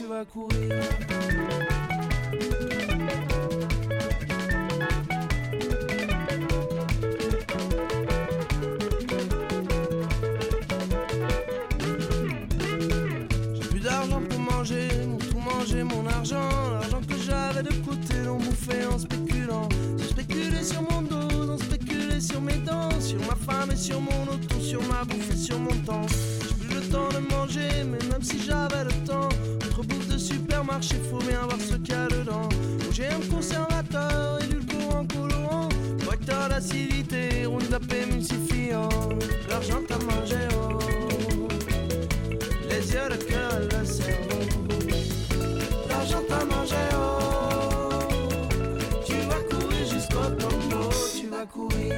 tu vas courir. J'ai plus d'argent pour manger, mon tout manger, mon argent. L'argent que j'avais de côté, l'on bouffait en spéculant. J'ai spéculé sur mon dos, on spéculé sur mes dents, sur ma femme et sur mon auto, sur ma bouffe et sur mon temps. J'ai plus le temps de manger, mais même si j'avais le temps, entre bouffe de supermarché, faut bien voir ce qu'il y a dedans. O G M conservateur, édulcorant, colorant, correcteur d'acidité, Roundup émulsifiant. L'argent t'a mangé, oh, les yeux, le cœur et le cerveau. L'argent t'a mangé, oh, tu vas courir jusqu'au tombeau, tu vas courir.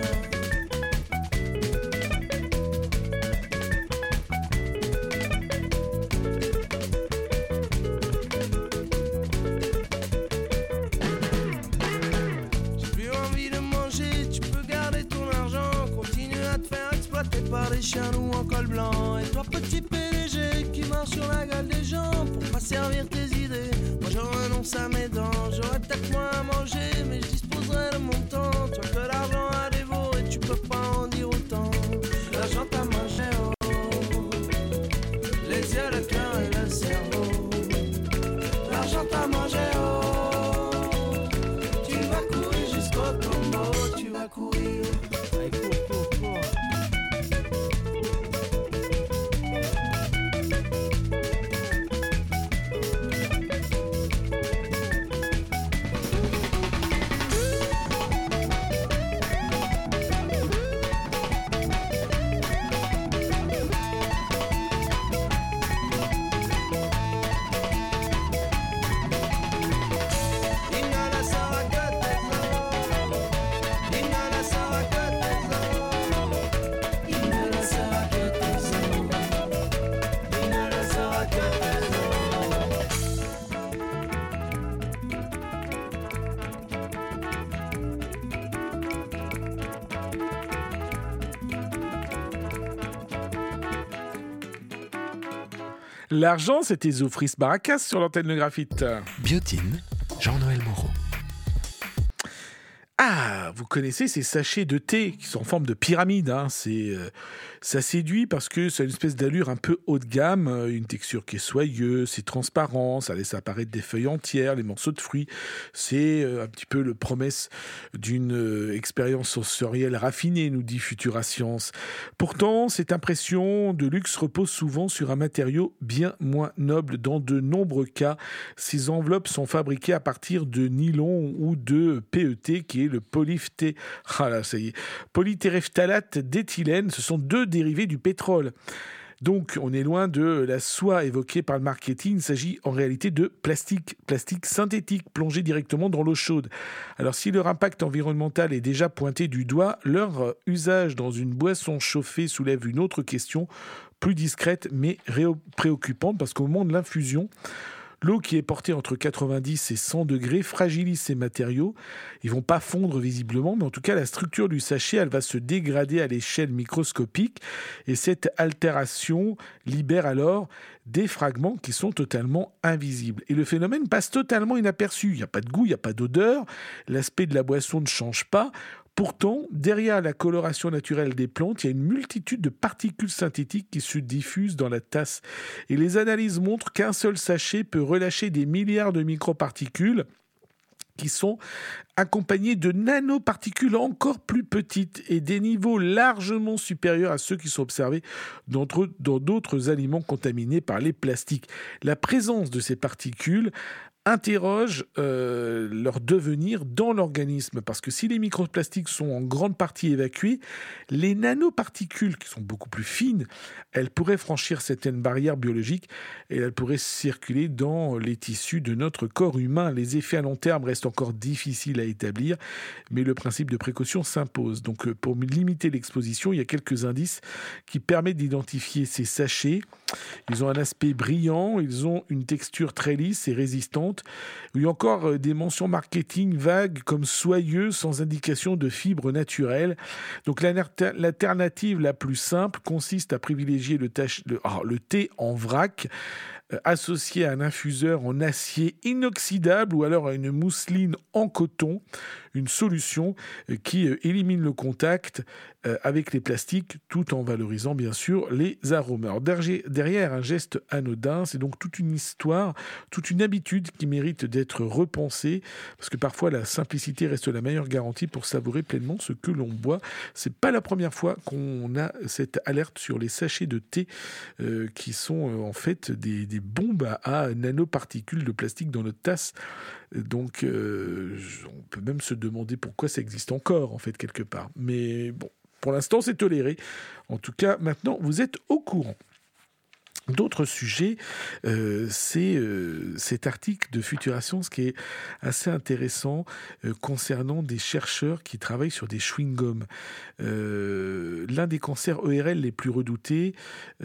Par des chiens ou en col blanc. Et toi petit P D G qui marche sur la gueule des gens pour pas servir tes idées, moi je renonce à mes dents. J'aurais peut-être moins à manger mais je disposerai de mon temps. Toi que l'argent à dévorer, tu peux pas en dire autant. L'argent t'a mangé, oh, les yeux, le cœur et le cerveau. L'argent t'a mangé, oh, tu vas courir jusqu'au tombeau, tu vas courir. Allez, cours, cours, cours. L'argent, c'était Zofris Baracas sur l'antenne de Graphite. Biotine, Jean-Noël Moreau. Ah, vous connaissez ces sachets de thé qui sont en forme de pyramide, hein. C'est, euh, ça séduit parce que ça a une espèce d'allure un peu haut de gamme, euh, une texture qui est soyeuse, c'est transparent, ça laisse apparaître des feuilles entières, les morceaux de fruits. C'est euh, un petit peu le promesse d'une euh, expérience sensorielle raffinée, nous dit Futura Science. Pourtant, cette impression de luxe repose souvent sur un matériau bien moins noble. Dans de nombreux cas, ces enveloppes sont fabriquées à partir de nylon ou de P E T, qui est le polyphté... ah là, ça y est. polytéréphtalate d'éthylène. Ce sont deux dérivés du pétrole. Donc, on est loin de la soie évoquée par le marketing. Il s'agit en réalité de plastique, plastique synthétique plongé directement dans l'eau chaude. Alors, si leur impact environnemental est déjà pointé du doigt, leur usage dans une boisson chauffée soulève une autre question, plus discrète mais ré- préoccupante, parce qu'au moment de l'infusion, l'eau qui est portée entre quatre-vingt-dix et cent degrés fragilise ces matériaux. Ils ne vont pas fondre visiblement, mais en tout cas, la structure du sachet, elle va se dégrader à l'échelle microscopique. Et cette altération libère alors des fragments qui sont totalement invisibles. Et le phénomène passe totalement inaperçu. Il n'y a pas de goût, il n'y a pas d'odeur. L'aspect de la boisson ne change pas. Pourtant, derrière la coloration naturelle des plantes, il y a une multitude de particules synthétiques qui se diffusent dans la tasse. Et les analyses montrent qu'un seul sachet peut relâcher des milliards de microparticules qui sont accompagnées de nanoparticules encore plus petites et des niveaux largement supérieurs à ceux qui sont observés dans d'autres aliments contaminés par les plastiques. La présence de ces particules interroge euh, leur devenir dans l'organisme, parce que si les microplastiques sont en grande partie évacués, les nanoparticules, qui sont beaucoup plus fines, elles pourraient franchir certaines barrières biologiques et elles pourraient circuler dans les tissus de notre corps humain. Les effets à long terme restent encore difficiles à établir, mais le principe de précaution s'impose. Donc pour limiter l'exposition, il y a quelques indices qui permettent d'identifier ces sachets. Ils ont un aspect brillant, ils ont une texture très lisse et résistante. Il y a encore des mentions marketing vagues comme soyeux, sans indication de fibres naturelles. Donc l'alternative la plus simple consiste à privilégier le, tâche, le, oh, le thé en vrac euh, associé à un infuseur en acier inoxydable ou alors à une mousseline en coton, une solution euh, qui euh, élimine le contact euh, avec les plastiques tout en valorisant bien sûr les arômes. Alors derrière, derrière un geste anodin, c'est donc toute une histoire, toute une habitude qui mérite d'être repensée parce que parfois la simplicité reste la meilleure garantie pour savourer pleinement ce que l'on boit. C'est pas la première fois qu'on a cette alerte sur les sachets de thé euh, qui sont euh, en fait des, des bombes à, à nanoparticules de plastique dans notre tasse. Donc euh, on peut même se demander pourquoi ça existe encore en fait quelque part. Mais bon, pour l'instant c'est toléré. En tout cas maintenant vous êtes au courant. D'autres sujets, euh, c'est euh, cet article de Futura Science qui est assez intéressant euh, concernant des chercheurs qui travaillent sur des chewing-gums. Euh, l'un des cancers E R L les plus redoutés,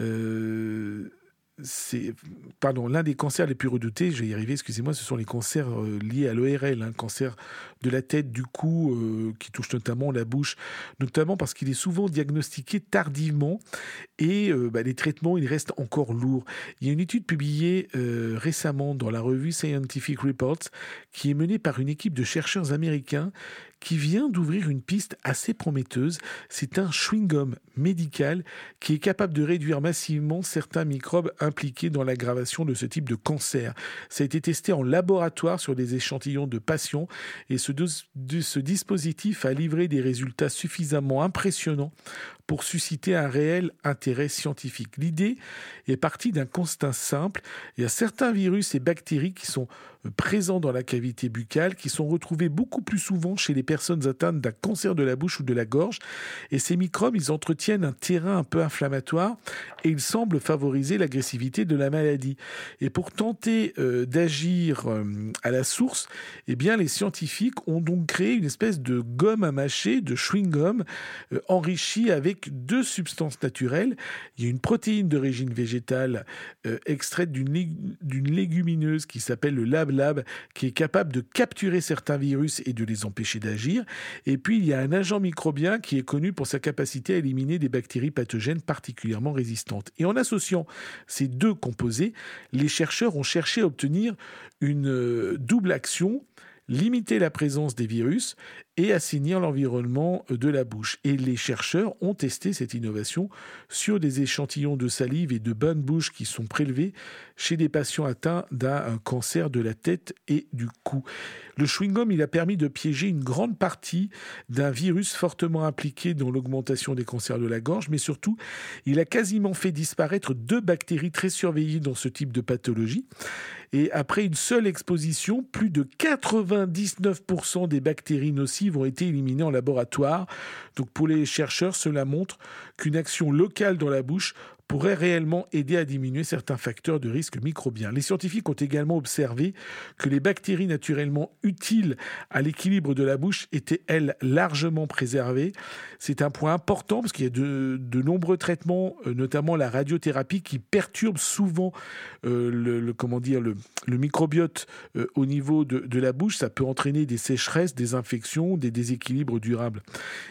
euh, c'est, pardon, l'un des cancers les plus redoutés, je vais y arriver, excusez-moi, ce sont les cancers euh, liés à l'E R L, un hein, cancer de la tête, du cou, euh, qui touche notamment la bouche, notamment parce qu'il est souvent diagnostiqué tardivement et euh, bah, les traitements, ils restent encore lourds. Il y a une étude publiée euh, récemment dans la revue Scientific Reports qui est menée par une équipe de chercheurs américains qui vient d'ouvrir une piste assez prometteuse. C'est un chewing-gum médical qui est capable de réduire massivement certains microbes impliqués dans l'aggravation de ce type de cancer. Ça a été testé en laboratoire sur des échantillons de patients et ce, ce dispositif a livré des résultats suffisamment impressionnants pour susciter un réel intérêt scientifique. L'idée est partie d'un constat simple. Il y a certains virus et bactéries qui sont présents dans la cavité buccale, qui sont retrouvés beaucoup plus souvent chez les personnes atteintes d'un cancer de la bouche ou de la gorge. Et ces microbes, ils entretiennent un terrain un peu inflammatoire et ils semblent favoriser l'agressivité de la maladie. Et pour tenter euh, d'agir euh, à la source, eh bien, les scientifiques ont donc créé une espèce de gomme à mâcher, de chewing-gum, euh, enrichi avec deux substances naturelles. Il y a une protéine d'origine végétale euh, extraite d'une, lég- d'une légumineuse qui s'appelle le Lab Lab, qui est capable de capturer certains virus et de les empêcher d'agir. Et puis, il y a un agent microbien qui est connu pour sa capacité à éliminer des bactéries pathogènes particulièrement résistantes. Et en associant ces deux composés, les chercheurs ont cherché à obtenir une euh, double action, limiter la présence des virus et assainir l'environnement de la bouche. Et les chercheurs ont testé cette innovation sur des échantillons de salive et de bain de bouche qui sont prélevés chez des patients atteints d'un cancer de la tête et du cou. Le chewing-gum, il a permis de piéger une grande partie d'un virus fortement impliqué dans l'augmentation des cancers de la gorge, mais surtout, il a quasiment fait disparaître deux bactéries très surveillées dans ce type de pathologie. Et après une seule exposition, plus de quatre-vingt-dix-neuf pour cent des bactéries nocives ont été éliminées en laboratoire. Donc pour les chercheurs, cela montre qu'une action locale dans la bouche pourrait réellement aider à diminuer certains facteurs de risque microbien. Les scientifiques ont également observé que les bactéries naturellement utiles à l'équilibre de la bouche étaient, elles, largement préservées. C'est un point important parce qu'il y a de, de nombreux traitements, notamment la radiothérapie, qui perturbent souvent euh, le, le, comment dire, le, le microbiote euh, au niveau de, de la bouche. Ça peut entraîner des sécheresses, des infections, des déséquilibres durables.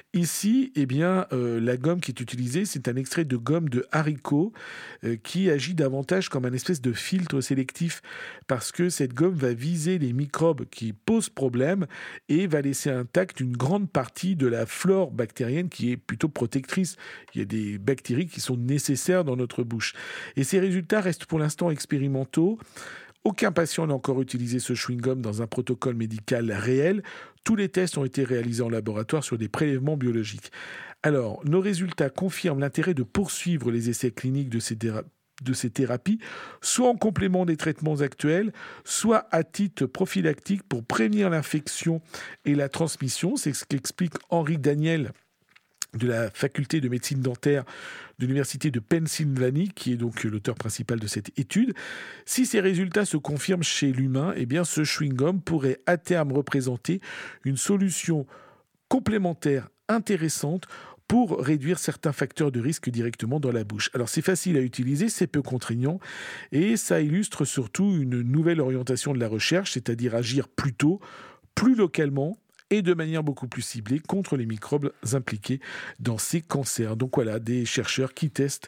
Ici, eh bien, euh, la gomme qui est utilisée, c'est un extrait de gomme de haricot euh, qui agit davantage comme un espèce de filtre sélectif parce que cette gomme va viser les microbes qui posent problème et va laisser intacte une grande partie de la flore bactérienne qui est plutôt protectrice. Il y a des bactéries qui sont nécessaires dans notre bouche. Et ces résultats restent pour l'instant expérimentaux. Aucun patient n'a encore utilisé ce chewing-gum dans un protocole médical réel. Tous les tests ont été réalisés en laboratoire sur des prélèvements biologiques. Alors, nos résultats confirment l'intérêt de poursuivre les essais cliniques de ces, théra- de ces thérapies, soit en complément des traitements actuels, soit à titre prophylactique pour prévenir l'infection et la transmission. C'est ce qu'explique Henri Daniel de la faculté de médecine dentaire de l'université de Pennsylvanie, qui est donc l'auteur principal de cette étude. Si ces résultats se confirment chez l'humain, eh bien ce chewing-gum pourrait à terme représenter une solution complémentaire intéressante pour réduire certains facteurs de risque directement dans la bouche. Alors c'est facile à utiliser, c'est peu contraignant et ça illustre surtout une nouvelle orientation de la recherche, c'est-à-dire agir plus tôt, plus localement et de manière beaucoup plus ciblée contre les microbes impliqués dans ces cancers. Donc voilà, des chercheurs qui testent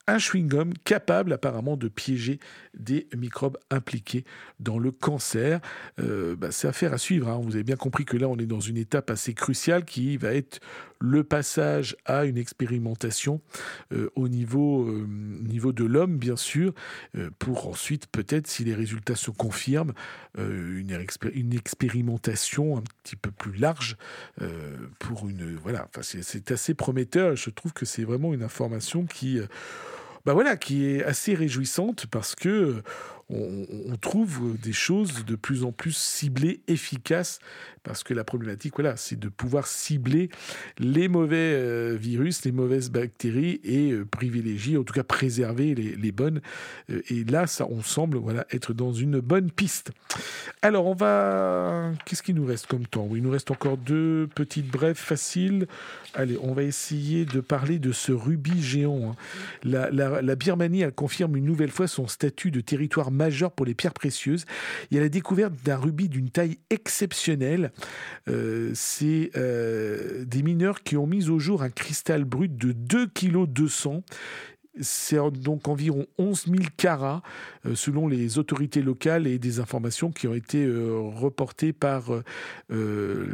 un chewing-gum capable apparemment de piéger des microbes impliqués dans le cancer. Euh, bah, c'est affaire à suivre, hein. Vous avez bien compris que là, on est dans une étape assez cruciale qui va être le passage à une expérimentation euh, au niveau, euh, niveau de l'homme, bien sûr, euh, pour ensuite, peut-être, si les résultats se confirment, euh, une, expé- une expérimentation un petit peu plus large euh, pour une... Voilà, enfin, c'est, c'est assez prometteur. Je trouve que c'est vraiment une information qui... Euh, bah voilà, qui est assez réjouissante parce que on, on trouve des choses de plus en plus ciblées, efficaces, parce que la problématique, voilà, c'est de pouvoir cibler les mauvais euh, virus, les mauvaises bactéries et euh, privilégier, en tout cas préserver les, les bonnes. Euh, et là, ça, on semble, voilà, être dans une bonne piste. Alors, on va... Qu'est-ce qu'il nous reste comme temps ? Oui, il nous reste encore deux petites brèves faciles. Allez, on va essayer de parler de ce rubis géant, hein. La, la, la Birmanie, elle confirme une nouvelle fois son statut de territoire majeur pour les pierres précieuses. Il y a la découverte d'un rubis d'une taille exceptionnelle. Euh, c'est euh, des mineurs qui ont mis au jour un cristal brut de deux virgule deux kilos. C'est donc environ onze mille carats, euh, selon les autorités locales et des informations qui ont été euh, reportées par euh,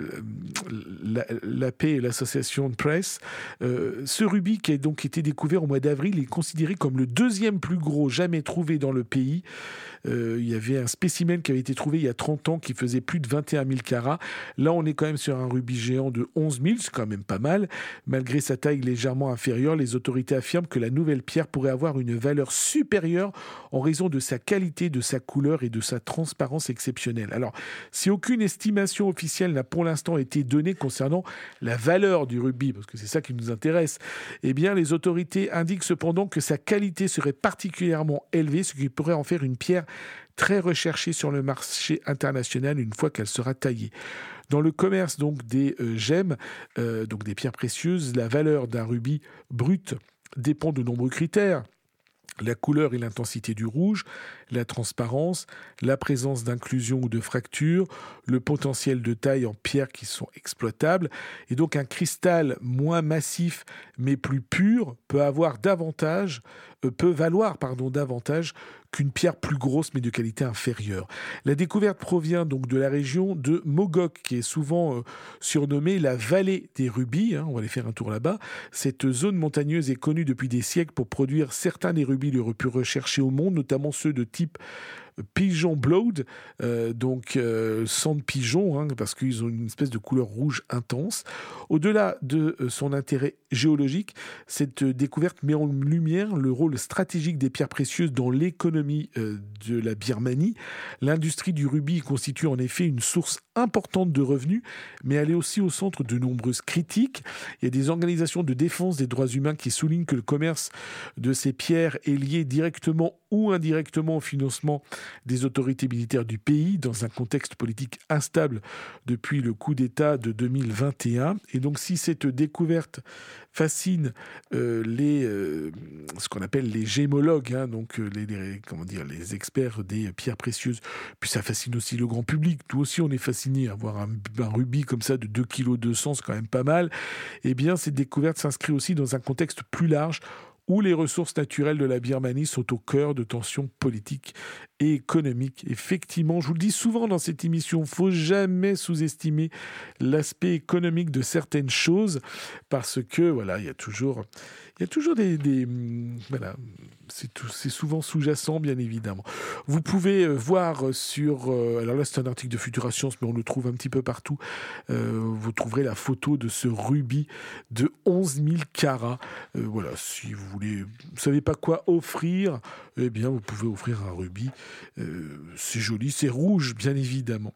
l'A P et l'Association Press. Euh, ce rubis qui a donc été découvert au mois d'avril est considéré comme le deuxième plus gros jamais trouvé dans le pays. Euh, il y avait un spécimen qui avait été trouvé il y a trente ans qui faisait plus de vingt et un mille carats. Là, on est quand même sur un rubis géant de onze mille, c'est quand même pas mal. Malgré sa taille légèrement inférieure, les autorités affirment que la nouvelle pierre pourrait avoir une valeur supérieure en raison de sa qualité, de sa couleur et de sa transparence exceptionnelle. Alors, si aucune estimation officielle n'a pour l'instant été donnée concernant la valeur du rubis, parce que c'est ça qui nous intéresse, eh bien, les autorités indiquent cependant que sa qualité serait particulièrement élevée, ce qui pourrait en faire une pierre très recherchée sur le marché international une fois qu'elle sera taillée. Dans le commerce donc des euh, gemmes, euh, donc des pierres précieuses, la valeur d'un rubis brut dépend de nombreux critères. La couleur et l'intensité du rouge, la transparence, la présence d'inclusion ou de fractures, le potentiel de taille en pierres qui sont exploitables. Et donc un cristal moins massif mais plus pur peut avoir davantage, euh, peut valoir pardon, davantage qu'une pierre plus grosse mais de qualité inférieure. La découverte provient donc de la région de Mogok, qui est souvent euh, surnommée la vallée des rubis. Hein, on va aller faire un tour là-bas. Cette zone montagneuse est connue depuis des siècles pour produire certains des rubis les plus recherchés au monde, notamment ceux de type pigeon blood, euh, donc euh, sang de pigeon, hein, parce qu'ils ont une espèce de couleur rouge intense. Au-delà de euh, son intérêt géologique, cette euh, découverte met en lumière le rôle stratégique des pierres précieuses dans l'économie euh, de la Birmanie. L'industrie du rubis constitue en effet une source importante de revenus, mais elle est aussi au centre de nombreuses critiques. Il y a des organisations de défense des droits humains qui soulignent que le commerce de ces pierres est lié directement ou indirectement au financement des autorités militaires du pays dans un contexte politique instable depuis le coup d'État de deux mille vingt et un. Et donc si cette découverte fascine euh, les, euh, ce qu'on appelle les gémologues, hein, donc les, les, comment dire, les experts des pierres précieuses, puis ça fascine aussi le grand public, nous aussi on est fasciné à voir un, un rubis comme ça de deux virgule deux kilos, c'est quand même pas mal. Eh bien cette découverte s'inscrit aussi dans un contexte plus large où les ressources naturelles de la Birmanie sont au cœur de tensions politiques et économiques. Effectivement, je vous le dis souvent dans cette émission, il ne faut jamais sous-estimer l'aspect économique de certaines choses, parce que voilà, il y a toujours, il y a toujours des, des voilà, c'est, tout, c'est souvent sous-jacent, bien évidemment. Vous pouvez voir sur, alors là c'est un article de Futura Science, mais on le trouve un petit peu partout. Euh, vous trouverez la photo de ce rubis de onze mille carats. Euh, voilà, si vous voulez, vous ne savez pas quoi offrir, eh bien vous pouvez offrir un rubis. Euh, c'est joli, c'est rouge, bien évidemment.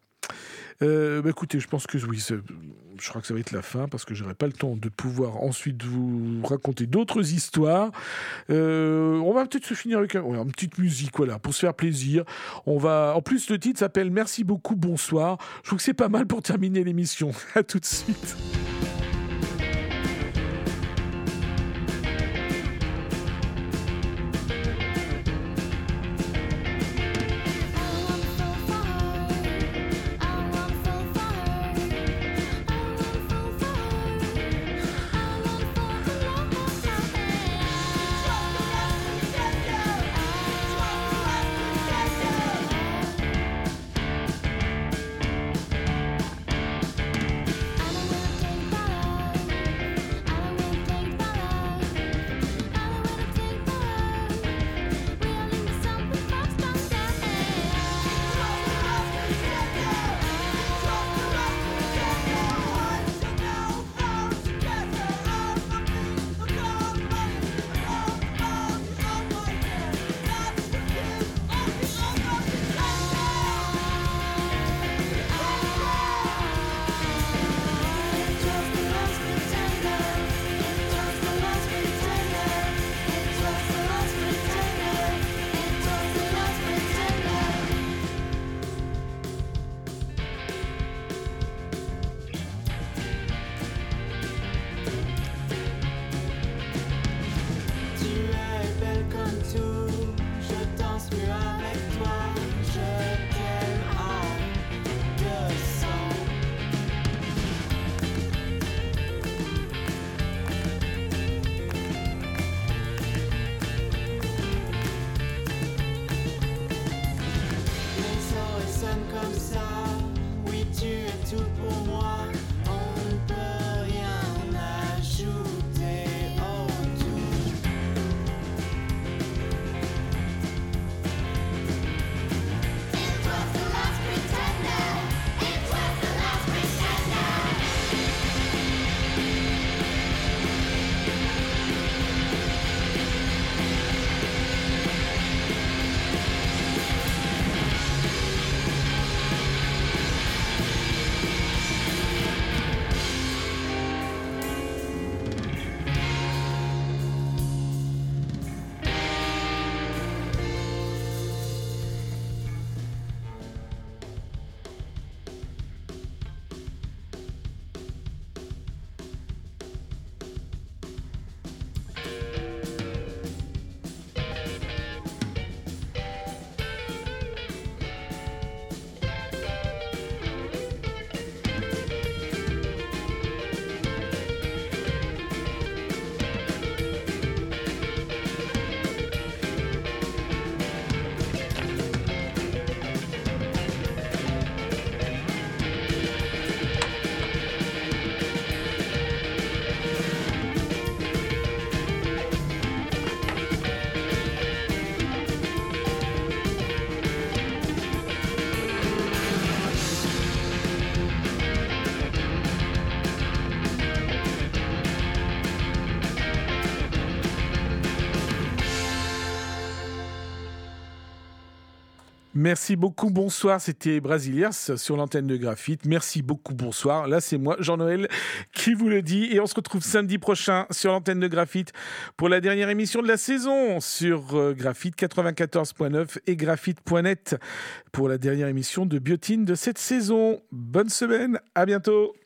Euh, bah écoutez, je pense que oui, je crois que ça va être la fin parce que j'aurai pas le temps de pouvoir ensuite vous raconter d'autres histoires. Euh, on va peut-être se finir avec un, ouais, une petite musique, voilà, pour se faire plaisir. On va, en plus, le titre s'appelle Merci beaucoup, bonsoir. Je trouve que c'est pas mal pour terminer l'émission. À tout de suite. personne comme ça. Oui, tu es tout pour moi. On ne peut rien ajouter au tout. It was the last pretender. It was the last pretender. Merci beaucoup, bonsoir, c'était Brasiliers sur l'antenne de Graphite. Merci beaucoup, bonsoir. Là, c'est moi, Jean-Noël, qui vous le dit. Et on se retrouve samedi prochain sur l'antenne de Graphite pour la dernière émission de la saison sur euh, Graphite quatre-vingt-quatorze point neuf et graphite point net pour la dernière émission de Biotine de cette saison. Bonne semaine, à bientôt.